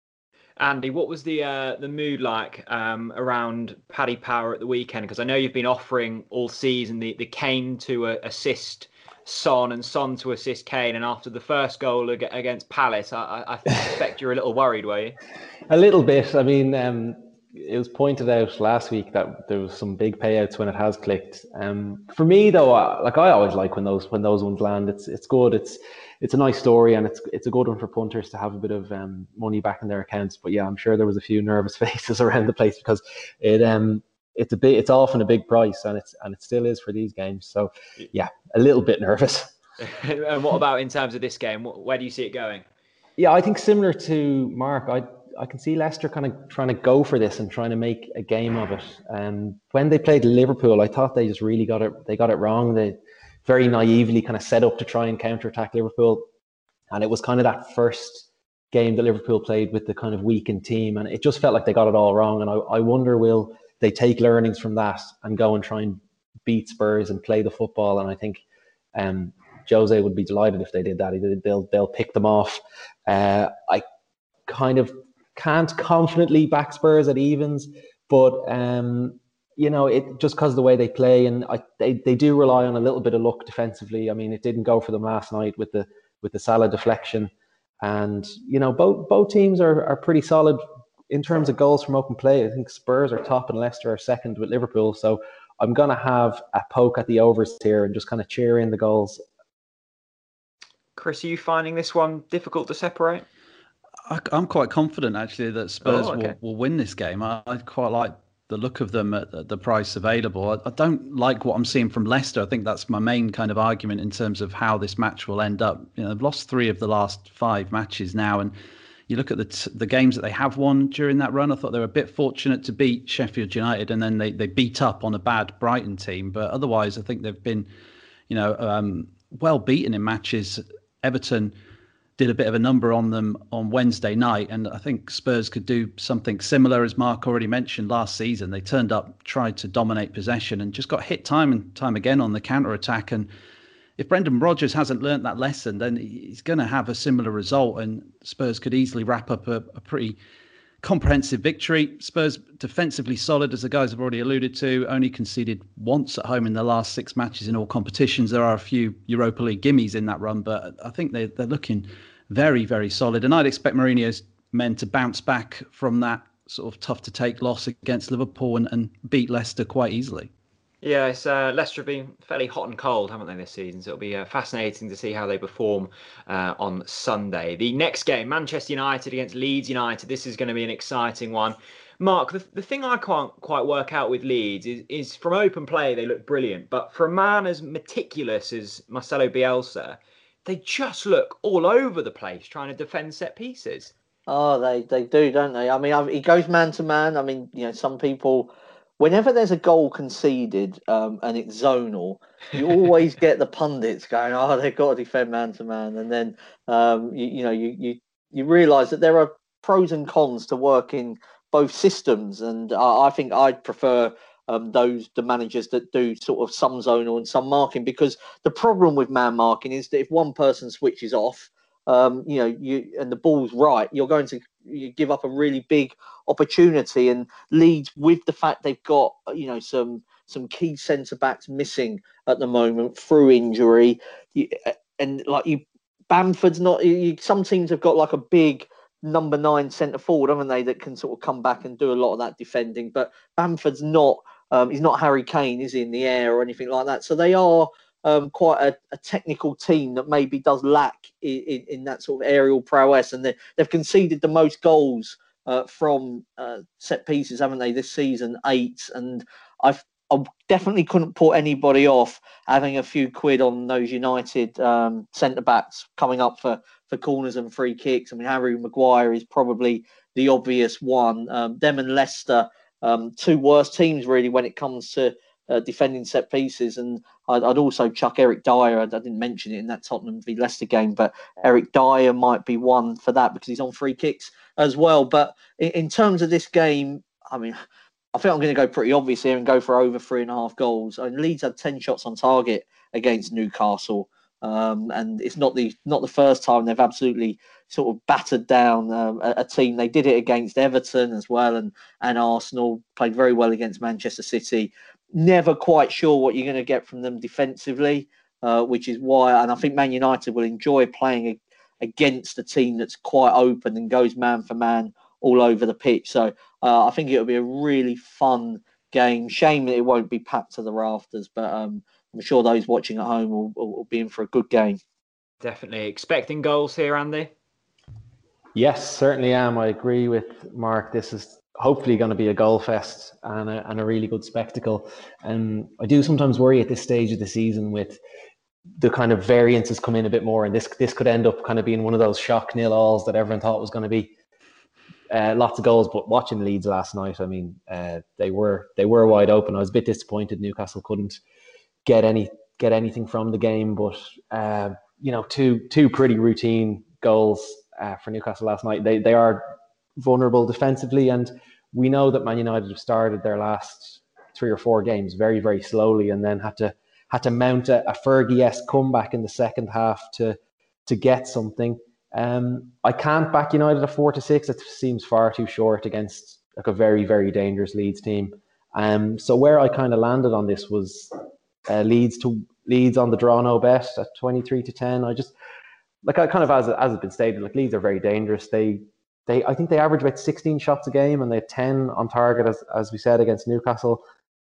A: Andy, what was the uh, the mood like um, around Paddy Power at the weekend? Because I know you've been offering all season the, the Kane to uh, assist Son and Son to assist Kane, and after the first goal against Palace, I, I suspect you're a little worried, were you?
C: A little bit. I mean, um, it was pointed out last week that there was some big payouts when it has clicked. Um, for me, though, I, like I always like when those when those ones land. It's it's good. It's it's a nice story, and it's it's a good one for punters to have a bit of um, money back in their accounts. But yeah, I'm sure there was a few nervous faces around the place because it um it's a big it's often a big price, and it's and it still is for these games. So yeah, a little bit nervous.
A: And what about in terms of this game? Where do you see it going?
C: Yeah, I think similar to Mark, I. I can see Leicester kind of trying to go for this and trying to make a game of it. And um, when they played Liverpool, I thought they just really got it. They got it wrong. They very naively kind of set up to try and counterattack Liverpool. And it was kind of that first game that Liverpool played with the kind of weakened team. And it just felt like they got it all wrong. And I, I wonder, will they take learnings from that and go and try and beat Spurs and play the football? And I think um, Jose would be delighted if they did that. They'll, they'll pick them off. Uh, I kind of can't confidently back Spurs at evens, but um, you know, it just because of the way they play, and I, they they do rely on a little bit of luck defensively. I mean, it didn't go for them last night with the with the Salah deflection, and you know, both both teams are are pretty solid in terms of goals from open play. I think Spurs are top and Leicester are second with Liverpool. So I'm gonna have a poke at the overs here and just kind of cheer in the goals.
A: Chris, are you finding this one difficult to separate?
D: I, I'm quite confident, actually, that Spurs
A: oh, okay.
D: will, will win this game. I, I quite like the look of them at the, the price available. I, I don't like what I'm seeing from Leicester. I think that's my main kind of argument in terms of how this match will end up. You know, they've lost three of the last five matches now, and you look at the t- the games that they have won during that run. I thought they were a bit fortunate to beat Sheffield United, and then they, they beat up on a bad Brighton team. But otherwise, I think they've been, you know, um, well beaten in matches. Everton did a bit of a number on them on Wednesday night, and I think Spurs could do something similar, as Mark already mentioned last season. They turned up, tried to dominate possession, and just got hit time and time again on the counter-attack. And if Brendan Rodgers hasn't learnt that lesson, then he's going to have a similar result, and Spurs could easily wrap up a, a pretty comprehensive victory. Spurs defensively solid, as the guys have already alluded to, only conceded once at home in their last six matches in all competitions. There are a few Europa League gimmies in that run, but I think they, they're looking very, very solid. And I'd expect Mourinho's men to bounce back from that sort of tough to take loss against Liverpool and, and beat Leicester quite easily.
A: Yeah, it's uh, Leicester have been fairly hot and cold, haven't they, this season? So it'll be uh, fascinating to see how they perform uh, on Sunday. The next game, Manchester United against Leeds United. This is going to be an exciting one. Mark, the, the thing I can't quite work out with Leeds is, is from open play, they look brilliant. But for a man as meticulous as Marcelo Bielsa, they just look all over the place trying to defend set pieces.
B: Oh, they they do, don't they? I mean, I, he goes man to man. I mean, you know, some people, whenever there's a goal conceded um, and it's zonal, you always get the pundits going, "Oh, they've got to defend man to man," and then um, you, you know, you you you realise that there are pros and cons to working both systems, and I, I think I'd prefer. Um, those the managers that do sort of some zonal and some marking, because the problem with man marking is that if one person switches off, um, you know, you and the ball's right, you're going to you give up a really big opportunity. And Leeds, with the fact they've got, you know, some some key centre backs missing at the moment through injury, you, and like you, Bamford's not. You, some teams have got like a big number nine centre forward, haven't they, that can sort of come back and do a lot of that defending. But Bamford's not. Um, he's not Harry Kane, is he, in the air or anything like that? So they are um, quite a, a technical team that maybe does lack in, in, in that sort of aerial prowess. And they, they've conceded the most goals uh, from uh, set pieces, haven't they, this season? Eight. And I've, I definitely couldn't put anybody off having a few quid on those United um, centre-backs coming up for, for corners and free kicks. I mean, Harry Maguire is probably the obvious one. Um, them and Leicester, Um, two worst teams really when it comes to uh, defending set pieces. And I'd, I'd also chuck Eric Dyer. I, I didn't mention it in that Tottenham v Leicester game, but Eric Dyer might be one for that because he's on free kicks as well. But in, in terms of this game, I mean, I think I'm going to go pretty obvious here and go for over three and a half goals. I mean, Leeds had ten shots on target against Newcastle. Um, and it's not the not the first time they've absolutely sort of battered down um, a, a team. They did it against Everton as well, and and Arsenal played very well against Manchester City. Never quite sure what you're going to get from them defensively, uh, which is why, and I think Man United will enjoy playing a, against a team that's quite open and goes man for man all over the pitch. So uh, I think it'll be a really fun game. Shame that it won't be packed to the rafters, but um, I'm sure those watching at home will, will, will be in for a good game.
A: Definitely expecting goals here, Andy.
C: Yes, certainly am. I agree with Mark. This is hopefully going to be a goal fest and a, and a really good spectacle. And I do sometimes worry at this stage of the season with the kind of variances come in a bit more, and this this could end up kind of being one of those shock nil-alls that everyone thought was going to be uh, lots of goals. But watching Leeds last night, I mean, uh, they were they were wide open. I was a bit disappointed Newcastle couldn't get any get anything from the game, but uh, you know, two two pretty routine goals uh, for Newcastle last night. They they are vulnerable defensively, and we know that Man United have started their last three or four games very very slowly, and then had to had to mount a, a Fergie-esque comeback in the second half to to get something. Um, I can't back United at four to six. It seems far too short against like a very very dangerous Leeds team. Um, so where I kind of landed on this was. Uh, Leeds to Leeds on the draw no bet at twenty-three to ten. I just like I kind of as as has been stated, like Leeds are very dangerous. They they I think they average about sixteen shots a game and they have ten on target as as we said against Newcastle.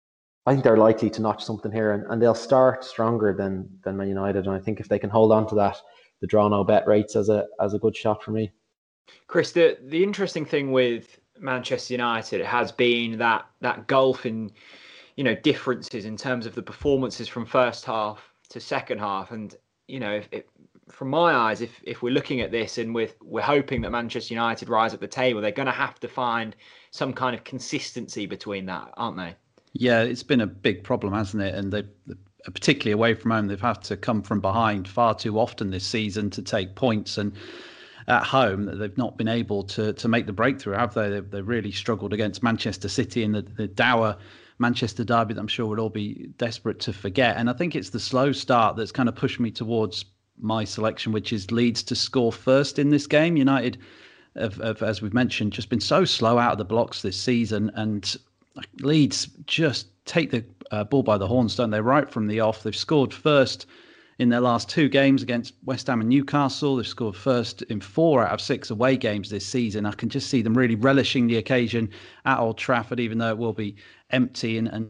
C: I think they're likely to notch something here, and, and they'll start stronger than than Man United. And I think if they can hold on to that, the draw no bet rates as a as a good shot for me.
A: Chris, the the interesting thing with Manchester United has been that that gulf in, you know, differences in terms of the performances from first half to second half. And, you know, if, if, from my eyes, if if we're looking at this and we're, we're hoping that Manchester United rise up the table, they're going to have to find some kind of consistency between that, aren't they?
D: Yeah, it's been a big problem, hasn't it? And they, particularly away from home, they've had to come from behind far too often this season to take points. And at home, they've not been able to to make the breakthrough, have they? They've, they've really struggled against Manchester City in the, the dour Manchester derby that I'm sure we'll all be desperate to forget. And I think it's the slow start that's kind of pushed me towards my selection, which is Leeds to score first in this game. United have, have, as we've mentioned, just been so slow out of the blocks this season, and Leeds just take the uh, ball by the horns, don't they? Right from the off. They've scored first in their last two games against West Ham and Newcastle. They've scored first in four out of six away games this season. I can just see them really relishing the occasion at Old Trafford, even though it will be empty. And, and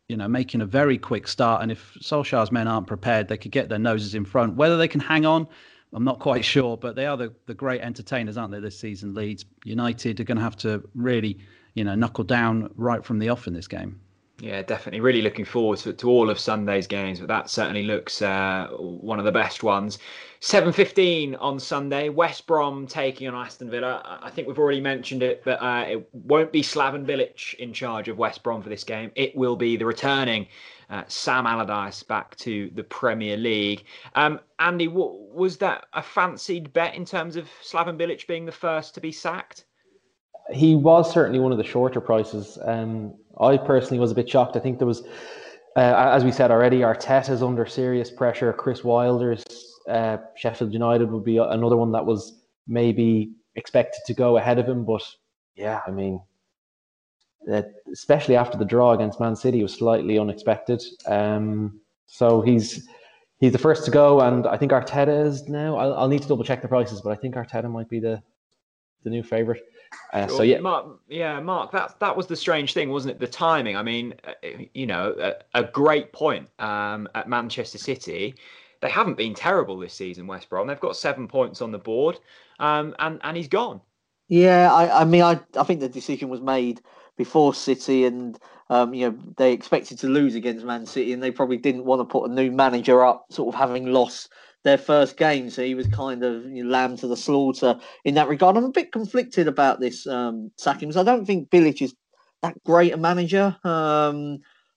D: you know, making a very quick start. And if Solskjaer's men aren't prepared, they could get their noses in front. Whether they can hang on, I'm not quite sure, but they are the, the great entertainers, aren't they, this season? Leeds United are going to have to really, you know, knuckle down right from the off in this game.
A: Yeah, definitely. Really looking forward to, to all of Sunday's games, but that certainly looks uh, one of the best ones. seven fifteen on Sunday, West Brom taking on Aston Villa. I think we've already mentioned it, but uh, it won't be Slaven Bilic in charge of West Brom for this game. It will be the returning uh, Sam Allardyce back to the Premier League. Um, Andy, w- was that a fancied bet in terms of Slaven Bilic being the first to be sacked?
C: He was certainly one of the shorter prices. Um, I personally was a bit shocked. I think there was, uh, as we said already, Arteta's under serious pressure. Chris Wilder's uh, Sheffield United would be another one that was maybe expected to go ahead of him. But yeah, I mean, uh, especially after the draw against Man City, was slightly unexpected. Um, so he's he's the first to go, and I think Arteta is now. I'll, I'll need to double check the prices, but I think Arteta might be the the new favourite. Uh,
A: sure.
C: So yeah,
A: Mark, yeah, Mark, that that was the strange thing, wasn't it? The timing. I mean, you know, a, a great point um, at Manchester City. They haven't been terrible this season, West Brom. They've got seven points on the board, um, and and he's gone.
B: Yeah, I, I mean, I I think the decision was made before City, and um, you know, they expected to lose against Man City, and they probably didn't want to put a new manager up, sort of having lost their first game, so he was kind of, you know, lamb to the slaughter in that regard. I'm a bit conflicted about this um, sacking, because I don't think Bilic is that great a manager. Um,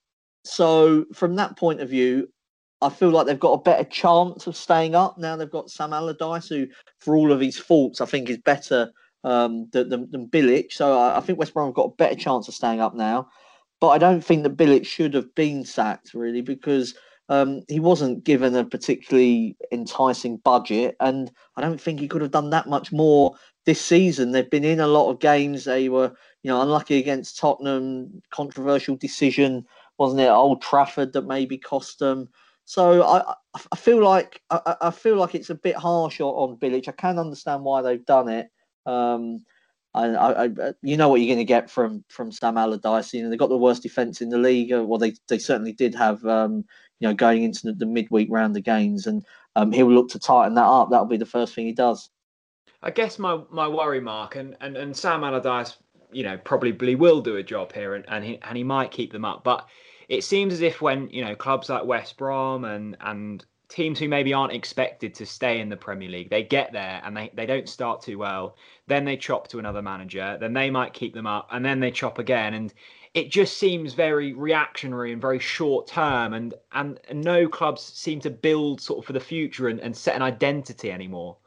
B: so from that point of view, I feel like they've got a better chance of staying up now. They've got Sam Allardyce, who, for all of his faults, I think is better um, than, than, than Bilic. So I, I think West Brom have got a better chance of staying up now. But I don't think that Bilic should have been sacked, really, because Um, he wasn't given a particularly enticing budget, and I don't think he could have done that much more this season. They've been in a lot of games. They were, you know, unlucky against Tottenham. Controversial decision, wasn't it, at Old Trafford, that maybe cost them. So I, I feel like I, I feel like it's a bit harsh on, on Bilic. I can understand why they've done it. Um, I, I, you know what you're going to get from from Sam Allardyce. You know, they've got the worst defence in the league. Well, they they certainly did have. Um, you know, going into the, the midweek round of games, and um, he'll look to tighten that up. That'll be the first thing he does.
A: I guess my, my worry, Mark, and, and, and Sam Allardyce, you know, probably will do a job here, and, and he and he might keep them up. But it seems as if when, you know, clubs like West Brom and and teams who maybe aren't expected to stay in the Premier League, they get there and they, they don't start too well. Then they chop to another manager. Then they might keep them up, and then they chop again. And it just seems very reactionary and very short term, and, and and no clubs seem to build sort of for the future and, and set an identity anymore.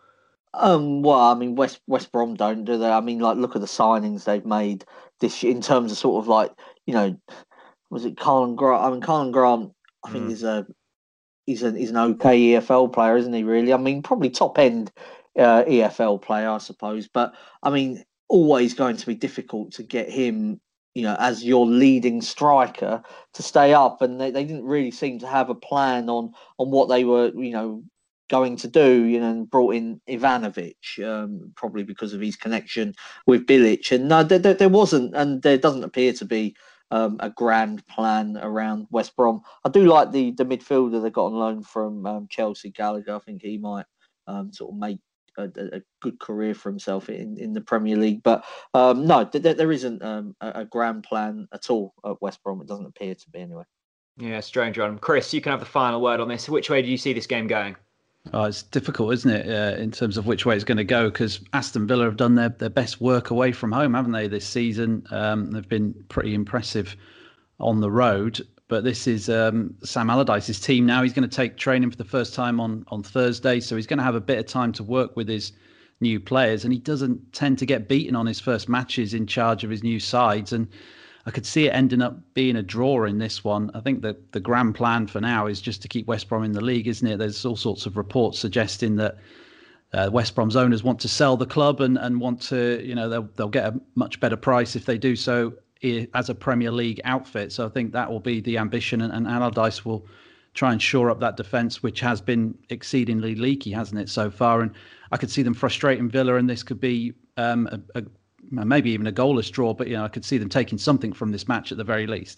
B: Um, well, I mean, West West Brom don't, do they? I mean, like, look at the signings they've made this year in terms of sort of like, you know, was it Colin Grant? I mean, Colin Grant, I think mm. is a he's a he's an okay E F L player, isn't he? Really, I mean, probably top end uh, E F L player, I suppose. But I mean, always going to be difficult to get him, you know, as your leading striker to stay up, and they, they didn't really seem to have a plan on on what they were, you know, going to do, you know, and brought in Ivanovic, um, probably because of his connection with Bilic. And no, there, there, there wasn't, and there doesn't appear to be um, a grand plan around West Brom. I do like the the midfielder they got on loan from um, Chelsea, Gallagher. I think he might um, sort of make A, a good career for himself in, in the Premier League, but um, no, there, there isn't um, a, a grand plan at all at West Brom. It doesn't appear to be, anyway.
A: Yeah, strange one. Chris, you can have the final word on this. Which way do you see this game going?
D: Oh, it's difficult, isn't it, uh, in terms of which way it's going to go, because Aston Villa have done their, their best work away from home, haven't they, this season? Um, they've been pretty impressive on the road. But this is um, Sam Allardyce's team now. He's going to take training for the first time on, on Thursday. So he's going to have a bit of time to work with his new players. And he doesn't tend to get beaten on his first matches in charge of his new sides. And I could see it ending up being a draw in this one. I think that the grand plan for now is just to keep West Brom in the league, isn't it? There's all sorts of reports suggesting that uh, West Brom's owners want to sell the club and, and want to, you know, they'll, they'll get a much better price if they do so as a Premier League outfit. So I think that will be the ambition, and, and Allardyce will try and shore up that defence, which has been exceedingly leaky, hasn't it, so far? And I could see them frustrating Villa, and this could be um, a, a, maybe even a goalless draw, but you know, I could see them taking something from this match at the very least.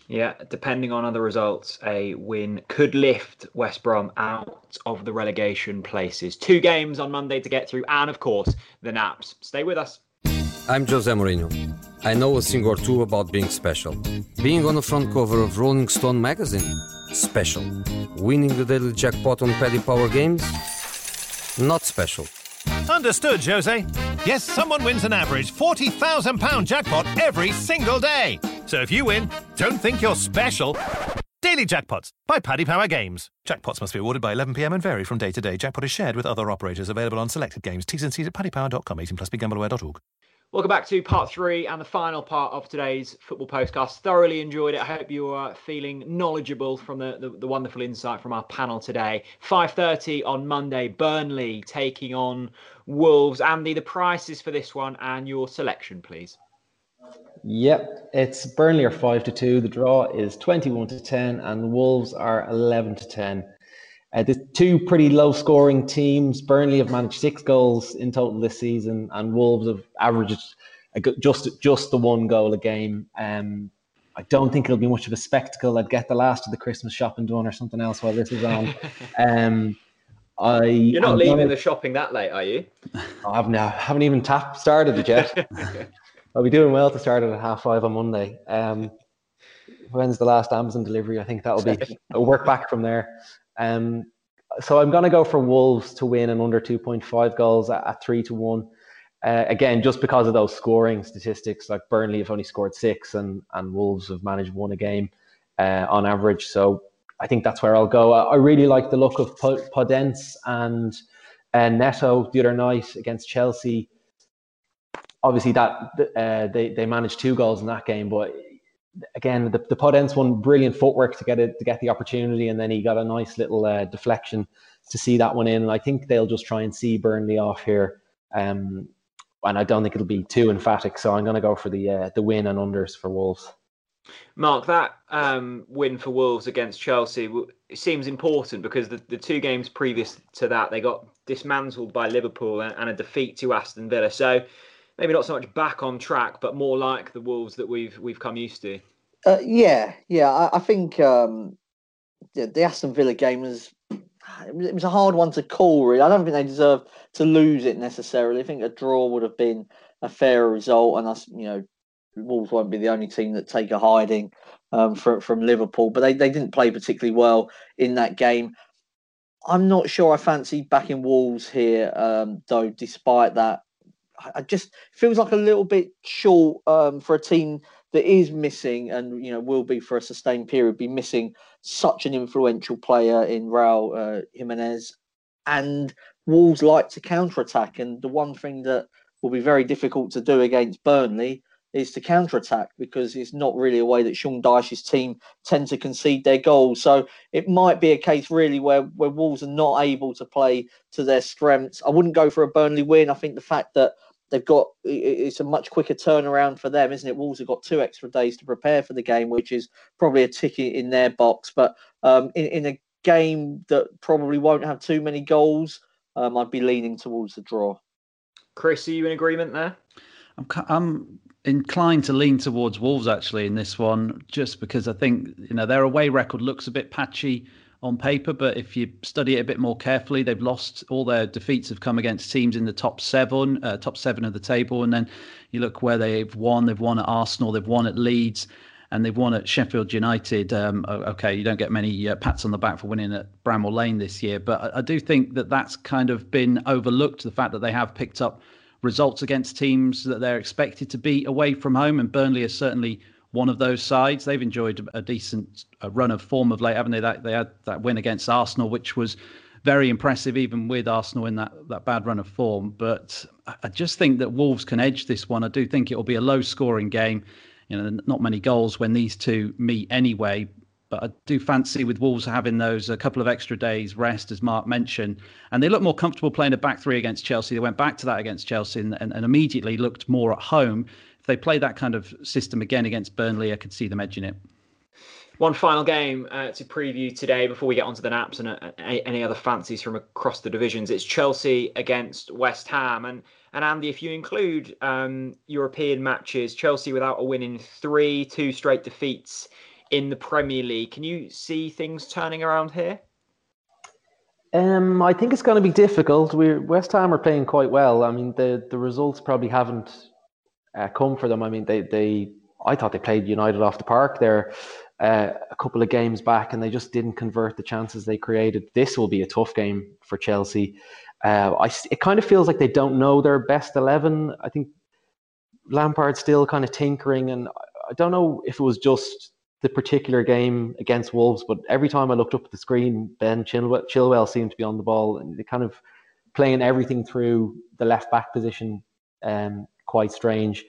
A: Yeah, depending on other results, a win could lift West Brom out of the relegation places. Two games on Monday to get through, and of course, the Naps. Stay with us.
F: I'm Jose Mourinho. I know a thing or two about being special. Being on the front cover of Rolling Stone magazine? Special. Winning the daily jackpot on Paddy Power games? Not special.
E: Understood, Jose. Yes, someone wins an average forty thousand pounds jackpot every single day. So if you win, don't think you're special. Daily Jackpots by Paddy Power Games. Jackpots must be awarded by eleven p m and vary from day to day. Jackpot is shared with other operators. Available on selected games. T's and C's at paddy power dot com. eighteen plus be gamble aware dot org.
A: Welcome back to part three and the final part of today's football postcast. Thoroughly enjoyed it. I hope you are feeling knowledgeable from the, the, the wonderful insight from our panel today. five thirty on Monday, Burnley taking on Wolves. Andy, the prices for this one and your selection, please.
C: Yep, it's Burnley are five to two. The draw is twenty-one to ten, and Wolves are eleven to ten. Uh, the two pretty low-scoring teams. Burnley have managed six goals in total this season, and Wolves have averaged a good, just just the one goal a game. Um, I don't think it'll be much of a spectacle. I'd get the last of the Christmas shopping done or something else while this is on. Um, I
A: You're not
C: I'm
A: leaving
C: gonna,
A: the shopping that late, are you?
C: I haven't, I haven't even tapped started it yet. I'll be doing well to start it at half five on Monday. Um, when's the last Amazon delivery? I think that'll be a work back from there. Um, so I'm going to go for Wolves to win and under two point five goals at, at three to one. Uh, again, just because of those scoring statistics, like Burnley have only scored six and, and Wolves have managed one a game uh, on average. So I think that's where I'll go. I, I really like the look of Podence and uh, Neto the other night against Chelsea. Obviously, that uh, they they managed two goals in that game, but again, the, the Podence one, brilliant footwork to get it to get the opportunity, and then he got a nice little uh, deflection to see that one in. And I think they'll just try and see Burnley off here, um, and I don't think it'll be too emphatic. So I'm going to go for the uh, the win and unders for Wolves.
A: Mark, that um, win for Wolves against Chelsea it seems important because the, the two games previous to that they got dismantled by Liverpool and, and a defeat to Aston Villa. So. Maybe not so much back on track, but more like the Wolves that we've we've come used to.
B: Uh, yeah, yeah. I, I think um, the, the Aston Villa game was it, was it was a hard one to call. Really, I don't think they deserved to lose it necessarily. I think a draw would have been a fairer result, and us, you know, Wolves won't be the only team that take a hiding um, from from Liverpool. But they, they didn't play particularly well in that game. I'm not sure I fancy backing Wolves here, um, though. Despite that. I just feels like a little bit short um, for a team that is missing and, you know, will be for a sustained period, be missing such an influential player in Raul uh, Jimenez. And Wolves like to counter-attack. And the one thing that will be very difficult to do against Burnley is to counter-attack because it's not really a way that Sean Dyche's team tend to concede their goals. So it might be a case really where, where Wolves are not able to play to their strengths. I wouldn't go for a Burnley win. I think the fact that they've got, it's a much quicker turnaround for them, isn't it? Wolves have got two extra days to prepare for the game, which is probably a ticket in their box. But um, in, in a game that probably won't have too many goals, um, I'd be leaning towards the draw.
A: Chris, are you in agreement there?
D: I'm, I'm inclined to lean towards Wolves actually in this one, just because I think, you know, their away record looks a bit patchy on paper, but if you study it a bit more carefully, they've lost all their defeats have come against teams in the top seven, uh, top seven of the table. And then you look where they've won. They've won at Arsenal, they've won at Leeds, and they've won at Sheffield United. Um, okay, you don't get many uh, pats on the back for winning at Bramall Lane this year, but I, I do think that that's kind of been overlooked. The fact that they have picked up results against teams that they're expected to beat away from home, and Burnley is certainly one of those sides. They've enjoyed a decent a run of form of late, haven't they? That they had that win against Arsenal, which was very impressive, even with Arsenal in that, that bad run of form. But I just think that Wolves can edge this one. I do think it will be a low-scoring game. You know, not many goals when these two meet anyway. But I do fancy with Wolves having those a couple of extra days rest, as Mark mentioned, and they look more comfortable playing a back three against Chelsea. They went back to that against Chelsea and, and, and immediately looked more at home. If they play that kind of system again against Burnley, I could see them edging it.
A: One final game uh, to preview today before we get onto the Naps and uh, any other fancies from across the divisions. It's Chelsea against West Ham. And, and Andy, if you include um, European matches, Chelsea without a win in three, two straight defeats in the Premier League. Can you see things turning around here?
C: Um, I think it's going to be difficult. We're West Ham are playing quite well. I mean, the the results probably haven't uh, come for them. I mean, they they I thought they played United off the park there uh, a couple of games back, and they just didn't convert the chances they created. This will be a tough game for Chelsea. Uh, I it kind of feels like they don't know their best eleven. I think Lampard's still kind of tinkering, and I don't know if it was just the particular game against Wolves, but every time I looked up at the screen, Ben Chilwell, Chilwell seemed to be on the ball, and they kind of playing everything through the left back position, um, quite strange.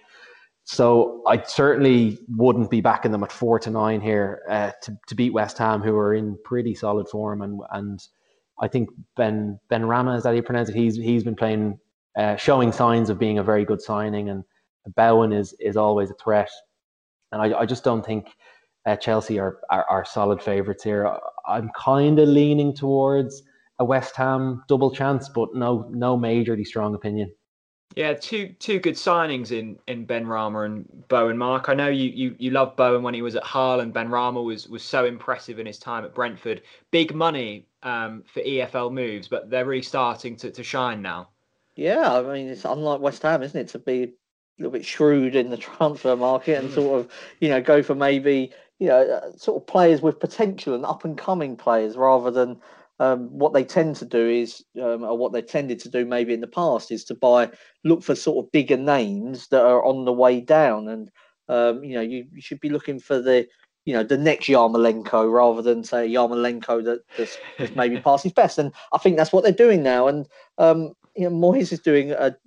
C: So I certainly wouldn't be backing them at four to nine here uh, to to beat West Ham, who are in pretty solid form, and and I think Ben Ben Rama, is that how you pronounce it? He's he's been playing, uh, showing signs of being a very good signing, and Bowen is is always a threat, and I I just don't think. Uh, Chelsea are, are are solid favourites here. I'm kind of leaning towards a West Ham double chance, but no no majorly strong opinion.
A: Yeah, two two good signings in in Benrahma and Bowen. Mark, I know you you you loved Bowen when he was at Hull, and Benrahma was was so impressive in his time at Brentford. Big money um, for E F L moves, but they're really starting to, to shine now.
B: Yeah, I mean, it's unlike West Ham, isn't it, to be a little bit shrewd in the transfer market and sort of, you know, go for maybe, you know, uh, sort of players with potential and up and coming players, rather than um, what they tend to do is, um, or what they tended to do maybe in the past, is to buy, look for sort of bigger names that are on the way down. And, um, you know, you, you should be looking for the, you know, the next Yarmolenko, rather than say Yarmolenko that, that's, that's maybe past his best. And I think that's what they're doing now. And, um, you know, Moyes is doing a,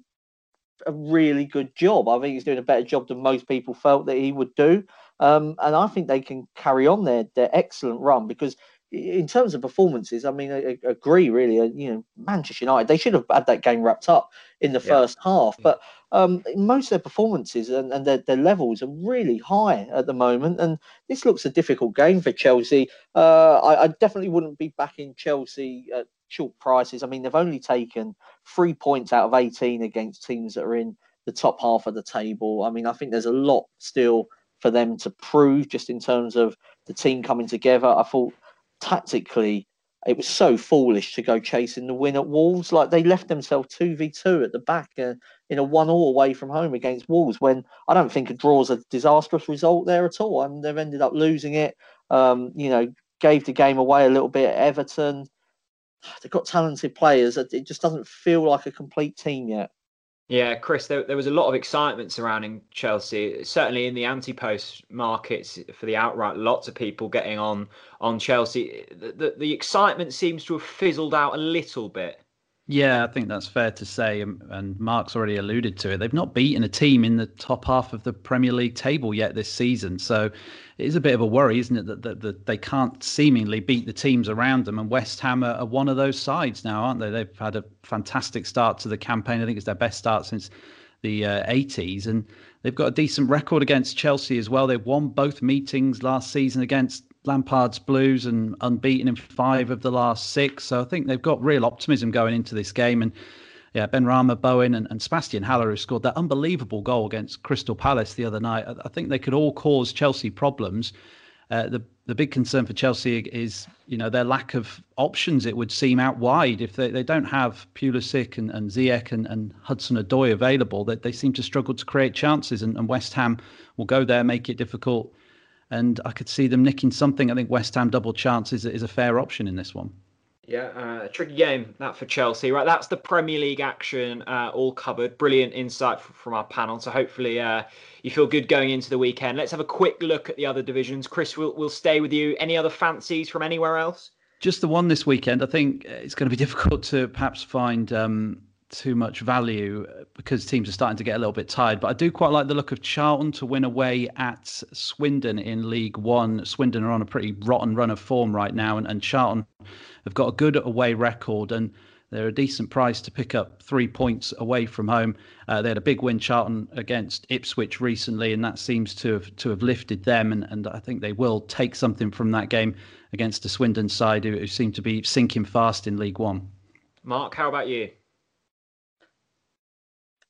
B: a really good job. I think he's doing a better job than most people felt that he would do. Um, and I think they can carry on their their excellent run, because in terms of performances, I mean, I, I agree really. You know, Manchester United, they should have had that game wrapped up in the yeah. first half, but um, most of their performances and, and their, their levels are really high at the moment. And this looks a difficult game for Chelsea. Uh, I, I definitely wouldn't be backing Chelsea at short prices. I mean, they've only taken three points out of eighteen against teams that are in the top half of the table. I mean, I think there's a lot still for them to prove, just in terms of the team coming together. I thought tactically it was so foolish to go chasing the win at Wolves. Like, they left themselves two v two at the back uh, in a one all away from home against Wolves, when I don't think a draw is a disastrous result there at all. And they've ended up losing it. Um, you know, gave the game away a little bit at Everton. They've got talented players. It just doesn't feel like a complete team yet.
A: Yeah, Chris, there, there was a lot of excitement surrounding Chelsea, certainly in the anti-post markets for the outright. Lots of people getting on on Chelsea. The, the, the excitement seems to have fizzled out a little bit.
D: Yeah, I think that's fair to say, and Mark's already alluded to it. They've not beaten a team in the top half of the Premier League table yet this season, so it is a bit of a worry, isn't it, that, that, that they can't seemingly beat the teams around them. And West Ham are, are one of those sides now, aren't they? They've had a fantastic start to the campaign. I think it's their best start since the uh, eighties, and they've got a decent record against Chelsea as well. They've won both meetings last season against Lampard's Blues, and unbeaten in five of the last six. So I think they've got real optimism going into this game. And yeah, Benrahma, Bowen and, and Sebastian Haller, who scored that unbelievable goal against Crystal Palace the other night, I, I think they could all cause Chelsea problems. Uh, the the big concern for Chelsea is, you know, their lack of options, it would seem, out wide. If they, they don't have Pulisic and, and Ziyech and, and Hudson-Odoi available, they, they seem to struggle to create chances, and, and West Ham will go there, make it difficult. And I could see them nicking something. I think West Ham double chance is, is a fair option in this one.
A: Yeah, uh, a tricky game, that for Chelsea. Right, that's the Premier League action uh, all covered. Brilliant insight from our panel. So hopefully uh, you feel good going into the weekend. Let's have a quick look at the other divisions. Chris, we'll, we'll stay with you. Any other fancies from anywhere else?
D: Just the one this weekend. I think it's going to be difficult to perhaps find um, too much value because teams are starting to get a little bit tired. But I do quite like the look of Charlton to win away at Swindon in League One. Swindon are on a pretty rotten run of form right now, and, and Charlton have got a good away record, and they're a decent price to pick up three points away from home. Uh, they had a big win, Charlton, against Ipswich recently, and that seems to have to have lifted them. And, and I think they will take something from that game against the Swindon side, who, who seem to be sinking fast in League One.
A: Mark, how about you?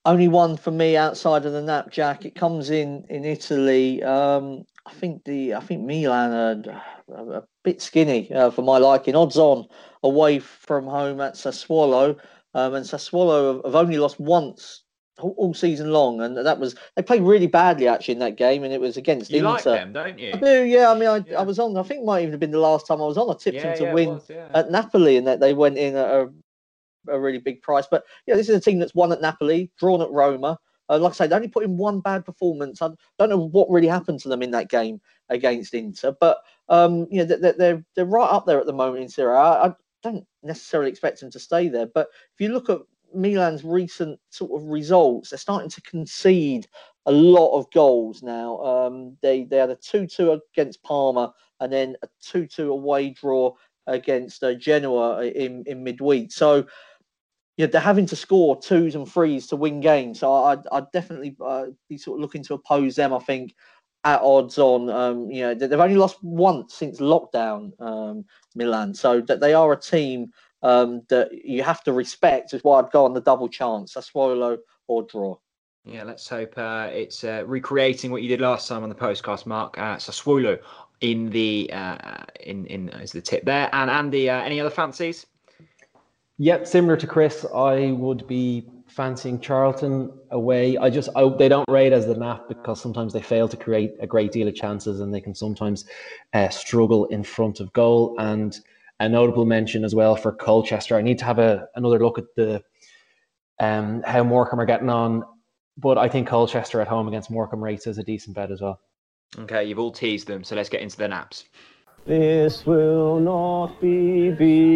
B: only one for me outside of the Nap, Jack. It comes in in Italy. Um, I think the I think Milan are a, a bit skinny uh, for my liking. Odds on away from home at Sassuolo, um, and Sassuolo have, have only lost once all, all season long, and that was they played really badly actually in that game, and it was against
A: You
B: Inter.
A: like them, don't you?
B: I do, yeah. I mean, I,
A: Yeah.
B: I was on. I think it might even have been the last time I was on. I tipped
A: Yeah,
B: them to
A: yeah, it
B: win
A: was, yeah.
B: at Napoli, and that they went in at a, a really big price. But yeah, this is a team that's won at Napoli, drawn at Roma. Uh, like I say, they only put in one bad performance. I don't know what really happened to them in that game against Inter, but um, you know they're, they're they're right up there at the moment in Serie A. I don't necessarily expect them to stay there, but if you look at Milan's recent sort of results, they're starting to concede a lot of goals now. Um, they they had a two two against Parma and then a two two away draw against uh, Genoa in, in midweek. So yeah, they're having to score twos and threes to win games. So I'd, I'd definitely uh, be sort of looking to oppose them, I think, at odds on. Um, you know, they've only lost once since lockdown, um, Milan. So that they are a team um, that you have to respect, is why I'd go on the double chance, Sassuolo or draw.
A: Yeah, let's hope uh, it's uh, recreating what you did last time on the postcast, Mark. Uh, Sassuolo in the uh, in in is the tip there. And Andy, uh, any other fancies?
C: Yep, similar to Chris, I would be fancying Charlton away. I just I, they don't rate as the Nap because sometimes they fail to create a great deal of chances, and they can sometimes uh, struggle in front of goal. And a notable mention as well for Colchester. I need to have a another look at the um how Morecambe are getting on, but I think Colchester at home against Morecambe rates as a decent bet as well.
A: Okay, you've all teased them, so let's get into the naps.
G: This will not be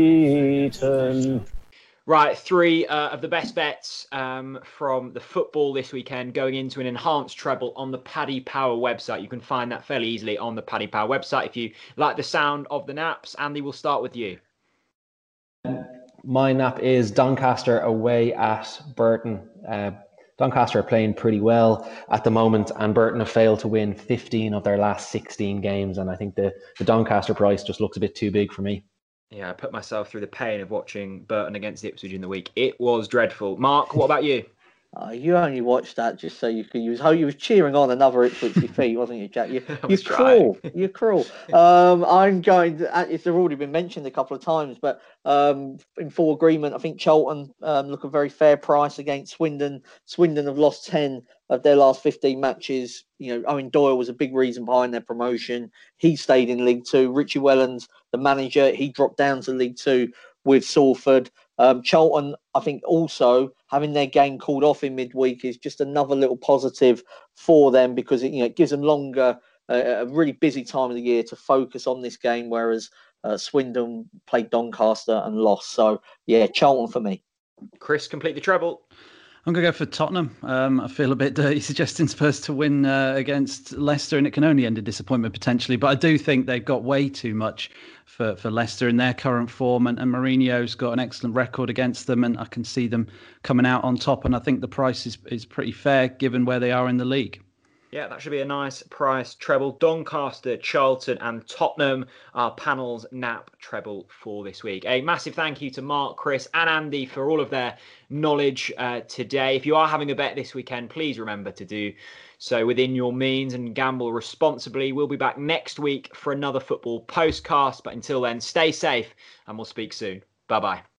G: beaten.
A: Right, three uh, of the best bets um, from the football this weekend going into an enhanced treble on the Paddy Power website. You can find that fairly easily on the Paddy Power website if you like the sound of the naps. Andy, we'll start with you.
C: My nap is Doncaster away at Burton. Uh, Doncaster are playing pretty well at the moment, and Burton have failed to win fifteen of their last sixteen games, and I think the, the Doncaster price just looks a bit too big for me.
A: Yeah, I put myself through the pain of watching Burton against Ipswich in the week. It was dreadful. Mark, what about you?
B: Uh, you only watched that just so you could use. How you was cheering on another Ipswich defeat, wasn't you, Jack? You, you're cruel. You're cruel. Um, I'm going to. It's already been mentioned a couple of times, but um, in full agreement. I think Charlton um, look a very fair price against Swindon. Swindon have lost ten of their last fifteen matches. You know, Owen Doyle was a big reason behind their promotion. He stayed in League Two. Richie Wellens, the manager, he dropped down to League Two with Salford. Um, Charlton, I think, also having their game called off in midweek is just another little positive for them because it, you know, it gives them longer, uh, a really busy time of the year to focus on this game, whereas uh, Swindon played Doncaster and lost. So, yeah, Charlton for me.
A: Chris, complete the treble.
D: I'm going to go for Tottenham. Um, I feel a bit dirty suggesting Spurs to win uh, against Leicester, and it can only end in disappointment potentially. But I do think they've got way too much for, for Leicester in their current form, and, and Mourinho's got an excellent record against them, and I can see them coming out on top. And I think the price is, is pretty fair given where they are in the league.
A: Yeah, that should be a nice price treble. Doncaster, Charlton and Tottenham are panel's nap treble for this week. A massive thank you to Mark, Chris and Andy for all of their knowledge uh, today. If you are having a bet this weekend, please remember to do so within your means and gamble responsibly. We'll be back next week for another football postcast. But until then, stay safe and we'll speak soon. Bye-bye.